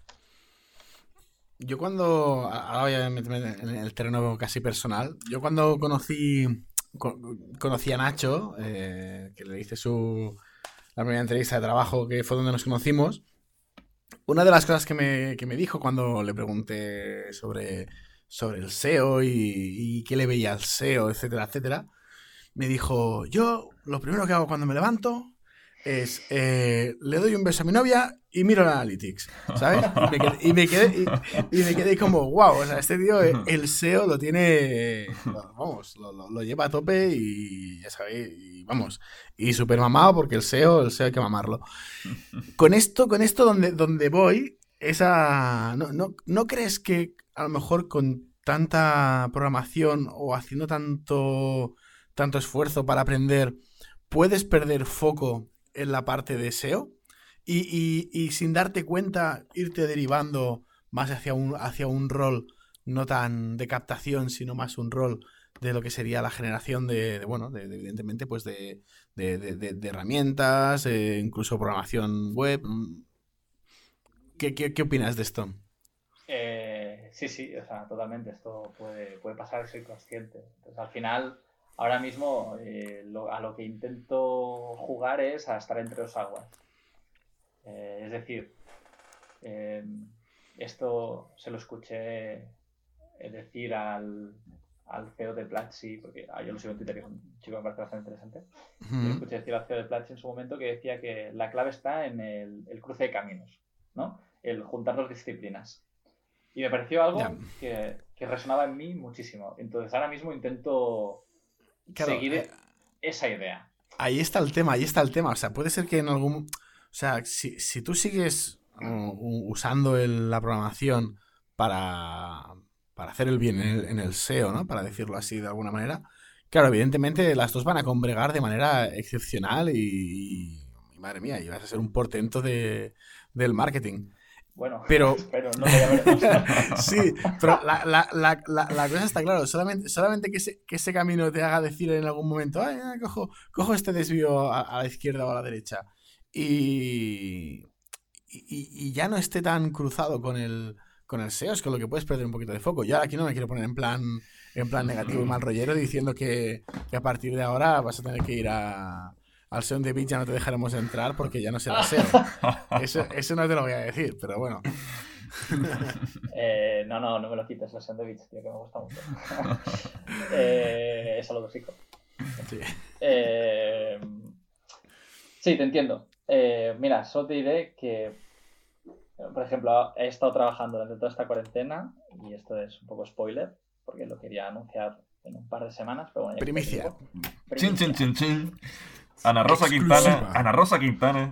Yo cuando, ahora voy a meterme en el terreno casi personal, yo cuando conocí conocí a Nacho, eh, que le hice su la primera entrevista de trabajo, que fue donde nos conocimos, una de las cosas que me, que me dijo cuando le pregunté sobre, sobre el S E O y, y qué le veía al S E O, etcétera, etcétera, me dijo, yo lo primero que hago cuando me levanto es, eh, le doy un beso a mi novia y miro el Analytics, ¿sabes? Y me quedé, y me quedé, y, y me quedé como, wow, o sea, este tío, el S E O lo tiene, vamos, lo, lo, lo lleva a tope y ya sabéis, y vamos, y súper mamado porque el S E O, el S E O hay que mamarlo. Con esto, con esto donde, donde voy, esa, no, no, ¿no crees que a lo mejor con tanta programación o haciendo tanto... tanto esfuerzo para aprender, puedes perder foco en la parte de S E O y, y, y sin darte cuenta irte derivando más hacia un, hacia un rol no tan de captación, sino más un rol de lo que sería la generación de, de bueno, de, de, evidentemente, pues de, de, de, de, de herramientas, eh, incluso programación web. ¿Qué, qué, qué opinas de esto? Eh, sí, sí, o sea, totalmente. Esto puede, puede pasar, soy consciente. Entonces, al final, ahora mismo, eh, lo, a lo que intento jugar es a estar entre dos aguas. Eh, es decir, eh, esto se lo escuché decir al, al C E O de Platzi, porque ah, yo lo sigo en Twitter, que es un chico que me parece bastante interesante. Uh-huh. Yo lo escuché decir al C E O de Platzi en su momento que decía que la clave está en el, el cruce de caminos, ¿no? El juntar dos disciplinas. Y me pareció algo yeah. que, que resonaba en mí muchísimo. Entonces ahora mismo intento claro, seguir eh, esa idea. Ahí está el tema, ahí está el tema. O sea, puede ser que en algún... O sea, si, si tú sigues uh, usando el, la programación para, para hacer el bien en el, en el S E O, ¿no? Para decirlo así de alguna manera. Claro, evidentemente las dos van a congregar de manera excepcional y, y, y madre mía, y vas a ser un portento de, del marketing. Bueno, pero espero, no voy a ver. Sí, pero la, la, la, la, la cosa está claro, solamente, solamente que, ese, que ese camino te haga decir en algún momento, ay, ay, cojo, cojo este desvío a, a la izquierda o a la derecha y, y, y ya no esté tan cruzado con el, con el S E O, es con lo que puedes perder un poquito de foco. Yo aquí no me quiero poner en plan, en plan negativo y mal rollero diciendo que, que a partir de ahora vas a tener que ir a... al Seon de Beach ya no te dejaremos entrar porque ya no será S E O. Eso, eso no te lo voy a decir, pero bueno. Eh, no, no, no me lo quites, el Seon de Beach, tío, que me gusta mucho. eh, es algo chico. Sí. Eh, sí, te entiendo. Eh, mira, solo te diré que, por ejemplo, he estado trabajando durante toda esta cuarentena, y esto es un poco spoiler, porque lo quería anunciar en un par de semanas, pero bueno. Primicia. Chin, chin, chin, chin. Ana Rosa Exclusiva. Quintana. Ana Rosa Quintana.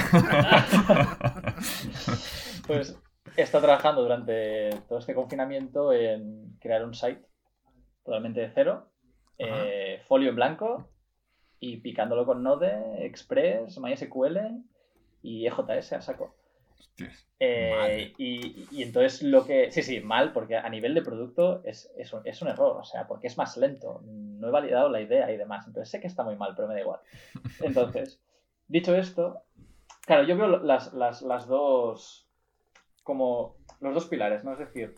Pues he estado trabajando durante todo este confinamiento en crear un site totalmente de cero, eh, folio en blanco y picándolo con Node, Express, MySQL y E J S a saco. Eh, y, y entonces lo que... Sí, sí, mal, porque a nivel de producto es, es, un, es un error, o sea, porque es más lento. No he validado la idea y demás. Entonces sé que está muy mal, pero me da igual. Entonces, dicho esto, claro, yo veo las, las, las dos... como los dos pilares, ¿no? Es decir,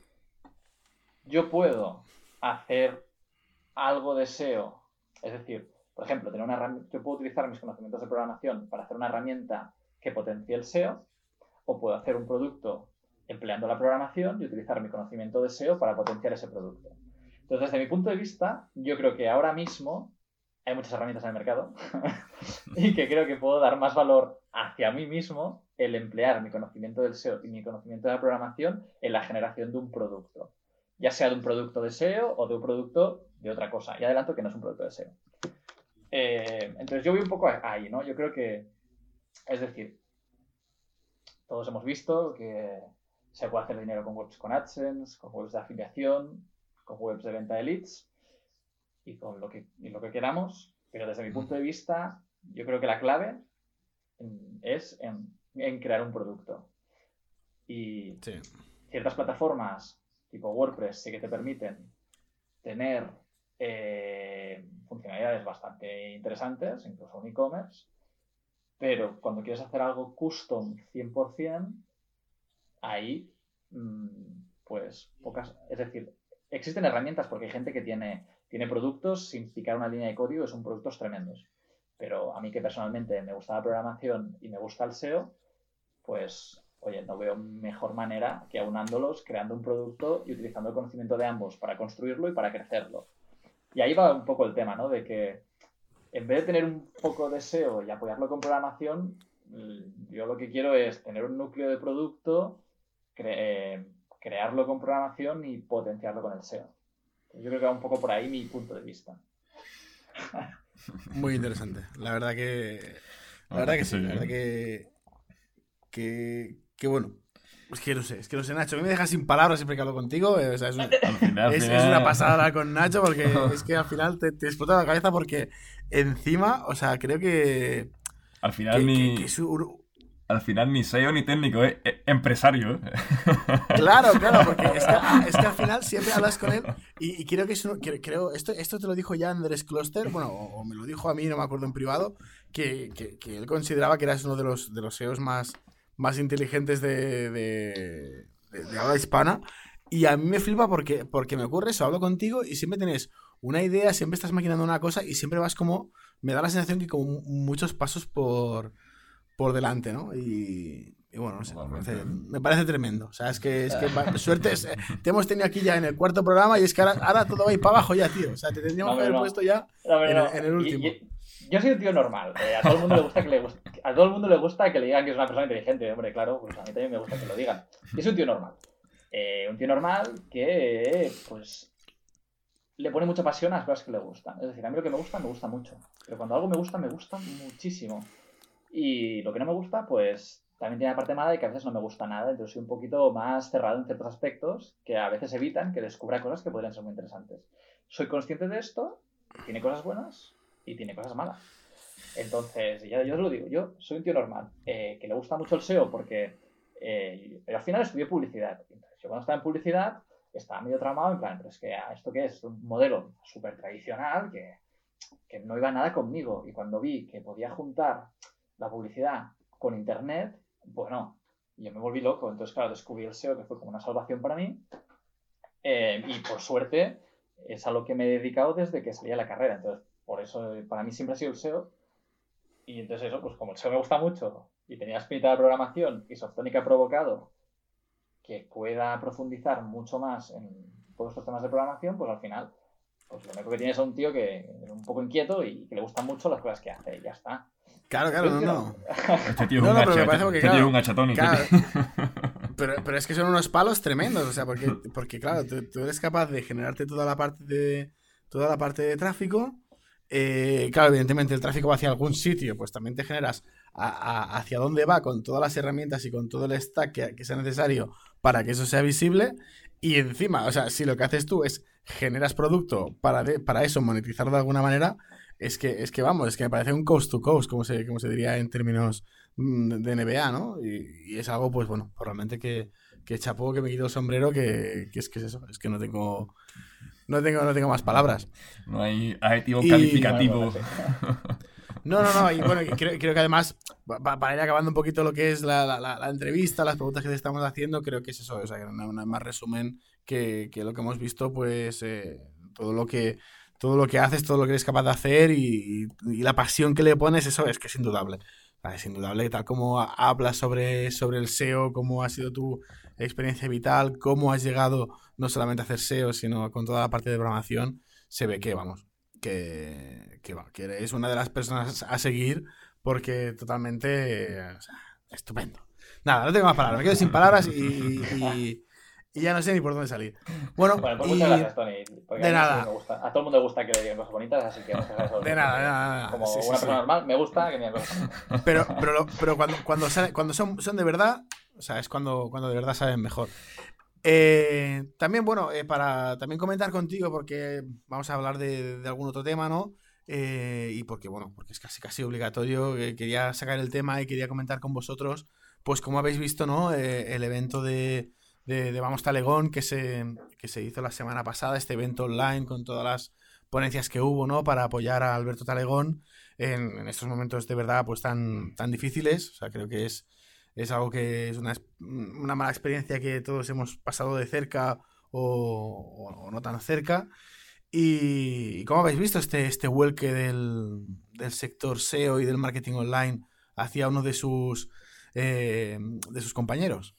yo puedo hacer algo de S E O, es decir, por ejemplo, tener una herramienta, yo puedo utilizar mis conocimientos de programación para hacer una herramienta que potencie el S E O, o puedo hacer un producto empleando la programación y utilizar mi conocimiento de S E O para potenciar ese producto. Entonces, desde mi punto de vista, yo creo que ahora mismo hay muchas herramientas en el mercado y que creo que puedo dar más valor hacia mí mismo el emplear mi conocimiento del S E O y mi conocimiento de la programación en la generación de un producto. Ya sea de un producto de S E O o de un producto de otra cosa. Y adelanto que no es un producto de S E O. Eh, entonces, yo voy un poco ahí, ¿no? Yo creo que, es decir, todos hemos visto que se puede hacer dinero con webs con AdSense, con webs de afiliación, con webs de venta de leads y con lo que, y lo que queramos. Pero desde mi punto de vista, yo creo que la clave es en, en crear un producto. Y sí. Ciertas plataformas tipo WordPress sí que te permiten tener eh, funcionalidades bastante interesantes, incluso un e-commerce. Pero cuando quieres hacer algo custom cien por ciento, ahí, pues, pocas... Es decir, existen herramientas porque hay gente que tiene, tiene productos sin picar una línea de código y son productos tremendos. Pero a mí que personalmente me gusta la programación y me gusta el S E O, pues, oye, no veo mejor manera que aunándolos, creando un producto y utilizando el conocimiento de ambos para construirlo y para crecerlo. Y ahí va un poco el tema, ¿no? De que en vez de tener un poco de S E O y apoyarlo con programación, yo lo que quiero es tener un núcleo de producto, cre- crearlo con programación y potenciarlo con el S E O. Yo creo que va un poco por ahí mi punto de vista. Muy interesante. La verdad que... La verdad que sí. La verdad que... Que, que bueno. Es que no sé, es que no sé, Nacho. A mí me dejas sin palabras siempre que hablo contigo. eh, O sea, es, un- Al final, al es, final- es una pasada hablar con Nacho porque es que al final te, te explota la cabeza porque encima, o sea, creo que. Al que, final que- ni... que es un- Al final ni S E O ni técnico, es, es empresario. ¿eh? Claro, claro, porque es que, es que al final siempre hablas con él y, y creo que es un- creo, creo- esto, esto te lo dijo ya Andrés Kloster, bueno, o, o me lo dijo a mí, no me acuerdo en privado, que, que- que él consideraba que eras uno de los, de los S E Os más, más inteligentes de, de, de- de habla hispana. Y a mí me flipa porque, porque me ocurre eso, hablo contigo y siempre tienes una idea, siempre estás maquinando una cosa y siempre vas como, me da la sensación que como muchos pasos por, por delante, ¿no? Y, y bueno, no sé, me parece, me parece tremendo. O sea, es que, es que va- suerte, es- eh, te hemos tenido aquí ya en el cuarto programa y es que ahora, ahora todo va a ir para abajo ya, tío. O sea, te tendríamos No, que haber no. puesto ya No, pero en, no. el, en el Y- último. y- yo soy un tío normal. eh, a todo el mundo le gusta que le gust- a todo el mundo le gusta que le digan que es una persona inteligente, hombre, claro, pues a mí también me gusta que lo digan. Yo soy un tío normal. Eh, un tío normal que, pues, le pone mucha pasión a las cosas que le gustan. Es decir, a mí lo que me gusta, me gusta mucho. Pero cuando algo me gusta, me gusta muchísimo. Y lo que no me gusta, pues, también tiene la parte mala de que a veces no me gusta nada. Entonces soy un poquito más cerrado en ciertos aspectos que a veces evitan que descubra cosas que podrían ser muy interesantes. Soy consciente de esto, tiene cosas buenas y tiene cosas malas. Entonces, ya yo os lo digo, yo soy un tío normal, eh, que le gusta mucho el S E O porque eh, al final estudié publicidad. Entonces, yo cuando estaba en publicidad estaba medio traumado, en plan, pero es que ah, ¿esto qué es? Un modelo súper tradicional que, que no iba nada conmigo. Y cuando vi que podía juntar la publicidad con internet, bueno, yo me volví loco. Entonces, claro, descubrí el S E O, que fue como una salvación para mí. Eh, y por suerte, es a lo que me he dedicado desde que salí a la carrera. Entonces, por eso, para mí siempre ha sido el S E O. Y entonces eso, pues como el S E O me gusta mucho y tenía espíritu de programación y Softonic ha provocado que pueda profundizar mucho más en todos estos temas de programación, pues al final, pues lo único que tienes es un tío que es un poco inquieto y que le gustan mucho las cosas que hace y ya está. Claro, claro, no, no. Este tío es No, un no, pero hacha, me parece porque, este tío claro, es un hachatón. este claro. tío. Pero, pero es que son unos palos tremendos, o sea, porque, porque claro, tú, tú eres capaz de generarte toda la parte de toda la parte de tráfico. Eh, claro, evidentemente el tráfico va hacia algún sitio, pues también te generas a, a- hacia dónde va con todas las herramientas y con todo el stack que, que sea necesario para que eso sea visible. Y encima, o sea, si lo que haces tú es generas producto para, de- para eso, monetizarlo de alguna manera, es que, es que vamos, es que me parece un coast to coast, como se, como se diría en términos mm, de N B A, ¿no? Y, y es algo, pues bueno, pues realmente que, que chapó, que me quito el sombrero, que, que es que es eso, es que no tengo, no tengo, no tengo más palabras. No hay adjetivo Y- calificativo. Bueno, No, no, no, y bueno, y creo, creo que además, pa- para ir acabando un poquito lo que es la, la- la- la entrevista, las preguntas que te estamos haciendo, creo que es eso, o sea, que no hay más resumen que, que lo que hemos visto, pues eh, todo lo que todo lo que haces, todo lo que eres capaz de hacer y, y la pasión que le pones, eso es que es indudable. O sea, es indudable, tal como ha- hablas sobre, sobre el S E O, cómo ha sido tu experiencia vital, cómo has llegado no solamente a hacer S E O, sino con toda la parte de programación, se ve que, vamos, que, que, va, que eres una de las personas a seguir porque totalmente eh, o sea, estupendo. Nada, no tengo más palabras, me quedo sin palabras y, y- y ya no sé ni por dónde salir. Bueno, Bueno, pues y- muchas gracias, Tony. Porque de a mí nada. sí me gusta. A todo el mundo le gusta que le digan cosas bonitas, así que muchas gracias. De nada, de nada, de nada. Como Sí, sí, una sí. persona normal, me gusta que me digan cosas bonitas. Pero, pero, lo- pero cuando, cuando, sale- cuando son, son de verdad, o sea, es cuando, cuando de verdad saben mejor. Eh, también, bueno, eh, para también comentar contigo, porque vamos a hablar de, de algún otro tema, ¿no? Eh, y porque, bueno, porque es casi casi obligatorio, eh, quería sacar el tema y quería comentar con vosotros, pues como habéis visto, ¿no? Eh, el evento de, de, de Vamos Talegón que se, que se hizo la semana pasada, este evento online con todas las ponencias que hubo, ¿no? Para apoyar a Alberto Talegón en, en estos momentos de verdad, pues tan, tan difíciles. O sea, creo que es es algo que es una, es- una mala experiencia que todos hemos pasado de cerca o, o- o no tan cerca. Y, y ¿cómo habéis visto este, este vuelque del, del sector S E O y del marketing online hacia uno de sus, eh, de sus compañeros?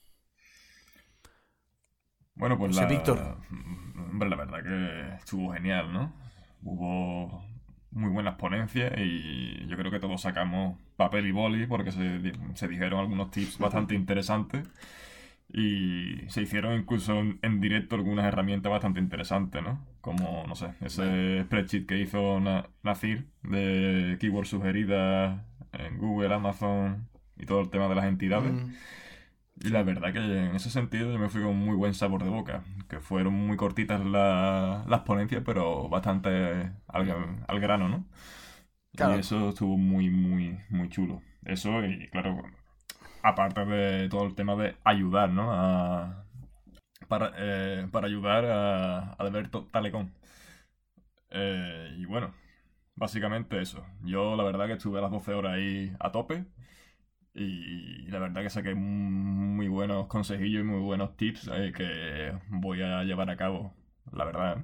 Bueno, pues José la, Víctor. hombre, la verdad que estuvo genial, ¿no? Hubo muy buenas ponencias y yo creo que todos sacamos papel y boli porque se, di- se dijeron algunos tips bastante interesantes y se hicieron incluso en, en directo algunas herramientas bastante interesantes, ¿no? Como, no sé, ese spreadsheet que hizo Na- Nacir de keywords sugeridas en Google, Amazon y todo el tema de las entidades. Mm, Y la verdad que en ese sentido yo me fui con muy buen sabor de boca, que fueron muy cortitas la- las ponencias, pero bastante al, al grano, ¿no? Y Claro. eso estuvo muy, muy, muy chulo. Eso y claro, aparte de todo el tema de ayudar, ¿no? A, para, eh, para ayudar a, a Alberto Talecón. Eh, y bueno, básicamente eso. Yo la verdad que estuve a las doce horas ahí a tope. Y la verdad que saqué muy buenos consejillos y muy buenos tips eh, que voy a llevar a cabo, la verdad. ¿eh?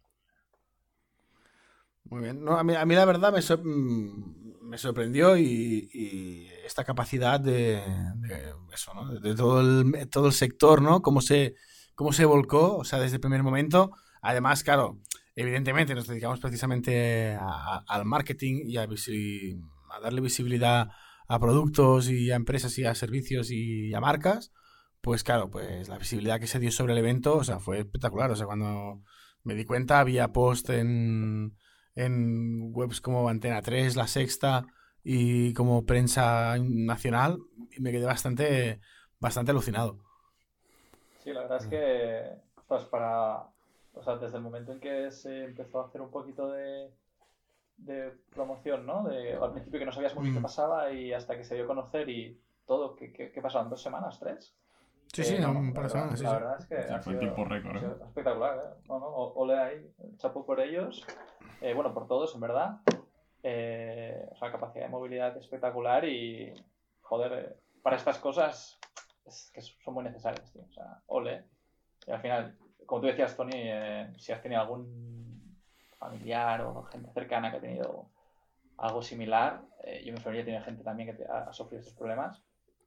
Muy bien. No, a mí, a mí la verdad me, sor- mm, me sorprendió y, y esta capacidad de, de eso, ¿no? De todo el, todo el sector, ¿no? Cómo se, cómo se volcó, o sea, desde el primer momento. Además, claro, evidentemente nos dedicamos precisamente a- a- al marketing y a, visi- a darle visibilidad a productos y a empresas y a servicios y a marcas. Pues claro, pues la visibilidad que se dio sobre el evento, o sea, fue espectacular. O sea, cuando me di cuenta había post en en webs como Antena tres, La Sexta y como prensa nacional y me quedé bastante, bastante alucinado. Sí, la verdad es que, pues para, o sea, desde el momento en que se empezó a hacer un poquito de, de promoción, ¿no? De, al principio que no sabías muy bien qué Mm. pasaba y hasta que se dio a conocer y todo, ¿qué, qué, qué pasaron? ¿Dos semanas? ¿Tres? Sí, sí, Eh, no, no, un la par de verdad, semanas, sí, la sí. verdad es que Sí, ha fue el sido, tiempo récord, ha ¿eh? sido espectacular, ¿eh? No, no, o- ole ahí, chapo por ellos. Eh, bueno, por todos, en verdad. Eh, o sea, capacidad de movilidad espectacular y, joder, eh, para estas cosas es que son muy necesarias, tío. O sea, ole. Y al final, como tú decías, Tony, eh, si has tenido algún familiar o gente cercana que ha tenido algo similar, eh, yo en mi familia he tenido gente también que te- ha, ha sufrido estos problemas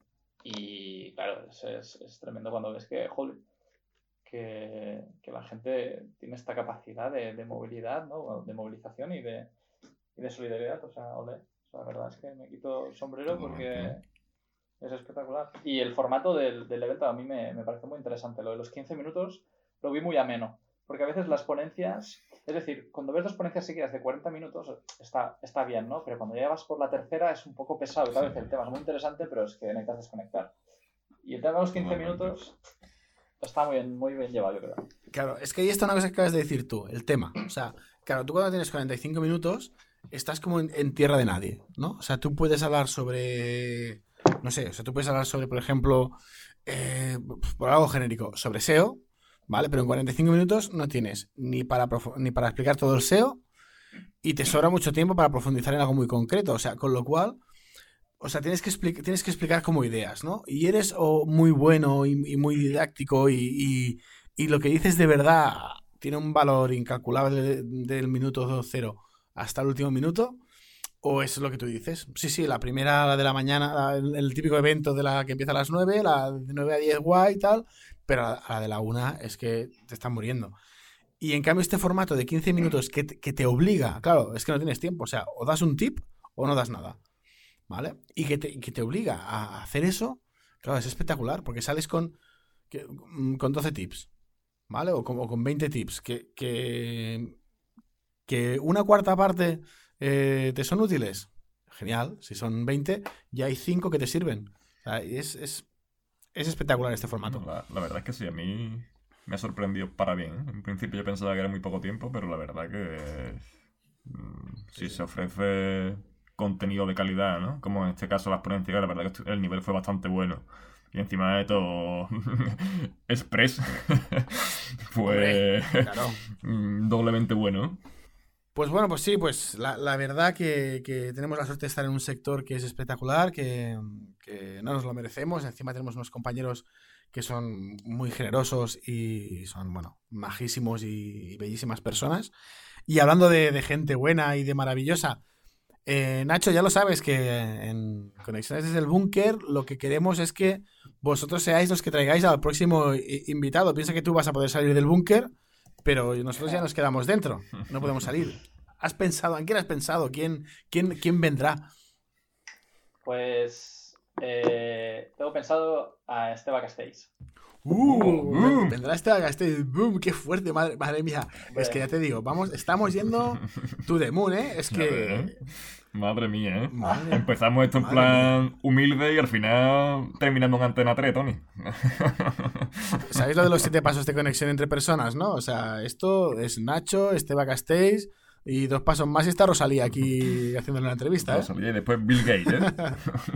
y claro, es, es, es tremendo cuando ves que, joder, que, que la gente tiene esta capacidad de, de movilidad, ¿no? De movilización y de, y de solidaridad, o sea, ole. O sea, la verdad es que me quito el sombrero porque Totalmente. es espectacular. Y el formato del, del evento a mí me, me parece muy interesante. Lo de los quince minutos lo vi muy ameno. Porque a veces las ponencias, es decir, cuando ves dos ponencias seguidas de cuarenta minutos está, está bien, ¿no? Pero cuando ya vas por la tercera es un poco pesado. Y tal vez el tema es muy interesante, pero es que necesitas desconectar. Y el tema de los quince Totalmente. minutos está muy bien, muy bien llevado, yo creo. Claro, es que ahí está una cosa que acabas de decir tú, el tema. O sea, claro, tú cuando tienes cuarenta y cinco minutos estás como en, en tierra de nadie, ¿no? O sea, tú puedes hablar sobre, no sé, o sea, tú puedes hablar sobre, por ejemplo, eh, por algo genérico, sobre S E O, ¿vale? Pero en cuarenta y cinco minutos no tienes ni para, profu- ni para explicar todo el S E O y te sobra mucho tiempo para profundizar en algo muy concreto. O sea, con lo cual, o sea, tienes que, expli- tienes que explicar como ideas, ¿no? Y eres o muy bueno y, y muy didáctico y, y- y lo que dices de verdad tiene un valor incalculable de- del minuto cero hasta el último minuto, o es lo que tú dices. Sí, sí, la primera, la de la mañana, la- el, el típico evento de la que empieza a las nueve, la de nueve a diez guay y tal, pero a, a la de la una es que te están muriendo. Y en cambio este formato de quince minutos que te, que te obliga, claro, es que no tienes tiempo, o sea, o das un tip o no das nada, ¿vale? Y que te, que te obliga a hacer eso, claro, es espectacular, porque sales con, que- mm, con doce tips, ¿vale? O con, o con veinte tips, que, que, que una cuarta parte eh, te son útiles. Genial, si son veinte, ya hay cinco que te sirven. O sea, es, es, es espectacular este formato. La, la verdad es que sí, a mí me ha sorprendido para bien. ¿eh? En principio yo pensaba que era muy poco tiempo, pero la verdad que mm, si se ofrece contenido de calidad, ¿no? Como en este caso las ponencias, la verdad que estu- el nivel fue bastante bueno. Y encima de todo, Express Hombre, fue claro. mm, doblemente bueno. Pues bueno, pues sí, pues la, la verdad que, que tenemos la suerte de estar en un sector que es espectacular, que, que no nos lo merecemos. Encima tenemos unos compañeros que son muy generosos y son, bueno, majísimos y, y bellísimas personas. Y hablando de, de gente buena y de maravillosa, eh, Nacho, ya lo sabes que en Conexiones desde el Búnker lo que queremos es que vosotros seáis los que traigáis al próximo i- invitado. Piensa que tú vas a poder salir del búnker, pero nosotros ya nos quedamos dentro. No podemos salir. ¿Has pensado? ¿En quién has pensado? ¿Quién, quién, quién vendrá? Pues eh, tengo pensado a Esteba Castells. Uh, boom. vendrá este este boom, qué fuerte, madre, madre mía. Hombre. Es que ya te digo, vamos, estamos yendo to the moon, ¿eh? Es Ya que ves. Madre mía, ¿eh? Madre- Empezamos esto en madre plan humilde y al final terminando en Antena tres, Tony. ¿Sabéis lo de los siete pasos de conexión entre personas, no? O sea, esto es Nacho, Esteba Castells y dos pasos más y está Rosalía aquí haciéndole una entrevista, ¿eh? Rosalía y después Bill Gates, ¿eh?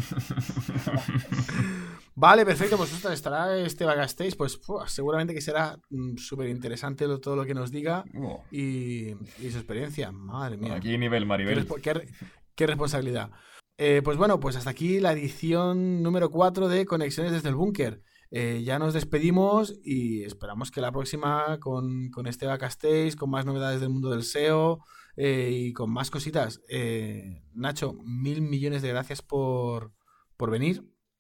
Vale, perfecto, pues ostras, estará Esteba Castells, pues ¡fua! Seguramente que será mm, súper interesante lo- todo lo que nos diga Oh, y, y su experiencia. Madre mía. aquí nivel Qué, Maribel. respo- qué re- qué responsabilidad. Eh, pues bueno, pues hasta aquí la edición número cuatro de Conexiones desde el Búnker. Eh, ya nos despedimos y esperamos que la próxima con, con Esteba Castells, con más novedades del mundo del S E O eh, y con más cositas. Eh, Nacho, mil millones de gracias por, por venir.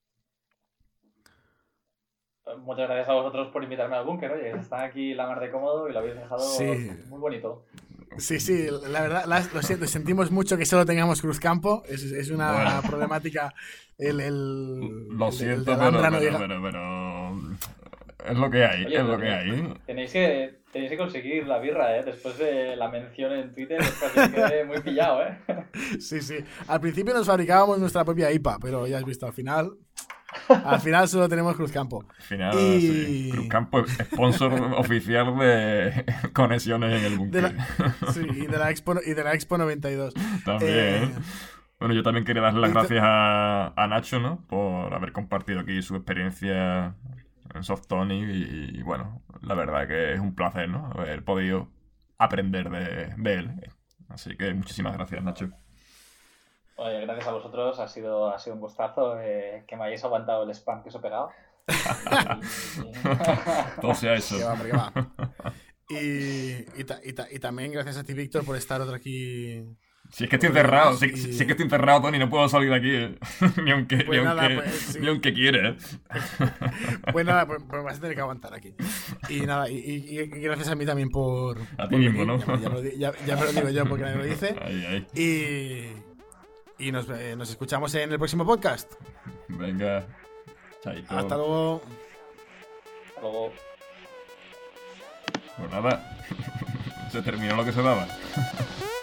Muchas gracias a vosotros por invitarme al búnker. Oye, están aquí la mar de cómodo y lo habéis dejado Sí. muy bonito. Sí, sí, la verdad, la- lo siento, sentimos mucho que solo tengamos Cruzcampo. Es, es una Bueno. problemática. El, el, Lo el de- el siento, de pero, Alhambra no pero, llega- pero, pero- Es lo que hay, Oye, es lo pero que hay. ¿eh? Tenéis que, tenéis que conseguir la birra, ¿eh? Después de la mención en Twitter, es casi que quedé muy pillado, ¿eh? Sí, sí. Al principio nos fabricábamos nuestra propia I P A, pero ya has visto, al final. Al final solo tenemos Cruzcampo. Al final, Y- sí. Cruzcampo es sponsor oficial de conexiones en el De búnker. la, sí, y de la Expo, y de la Expo noventa y dos. También. Eh, Bueno, yo también quería darle las y te- gracias a, a Nacho, ¿no? Por haber compartido aquí su experiencia en Softonic y, y, bueno, la verdad que es un placer, ¿no? Haber podido aprender de, de él. Así que muchísimas gracias, Nacho. Oye, gracias a vosotros, ha sido, ha sido un gustazo eh, que me hayáis aguantado el spam que os he pegado. Y- y- Todo sea eso. que va, hombre, que va. Y, y, ta- y ta- y también gracias a ti, Víctor, por estar otro aquí. Si es que estoy encerrado, si, Y- si es que estoy encerrado, Tony, no puedo salir de aquí. ¿eh? ni aunque, Pues ni nada, aunque, pues, sí. ni aunque quiera. ¿eh? Pues nada, pues, pues vas a tener que aguantar aquí. Y nada, y, y- y gracias a mí también por. A ti por mismo, venir. ¿no? Ya, ya me lo, di- ya- ya me lo digo yo porque nadie me lo dice. Ahí, ahí. Y, y nos, eh, nos escuchamos en el próximo podcast. Venga. Chaito. Hasta luego. Hasta luego. Pues nada. Se terminó lo que se daba.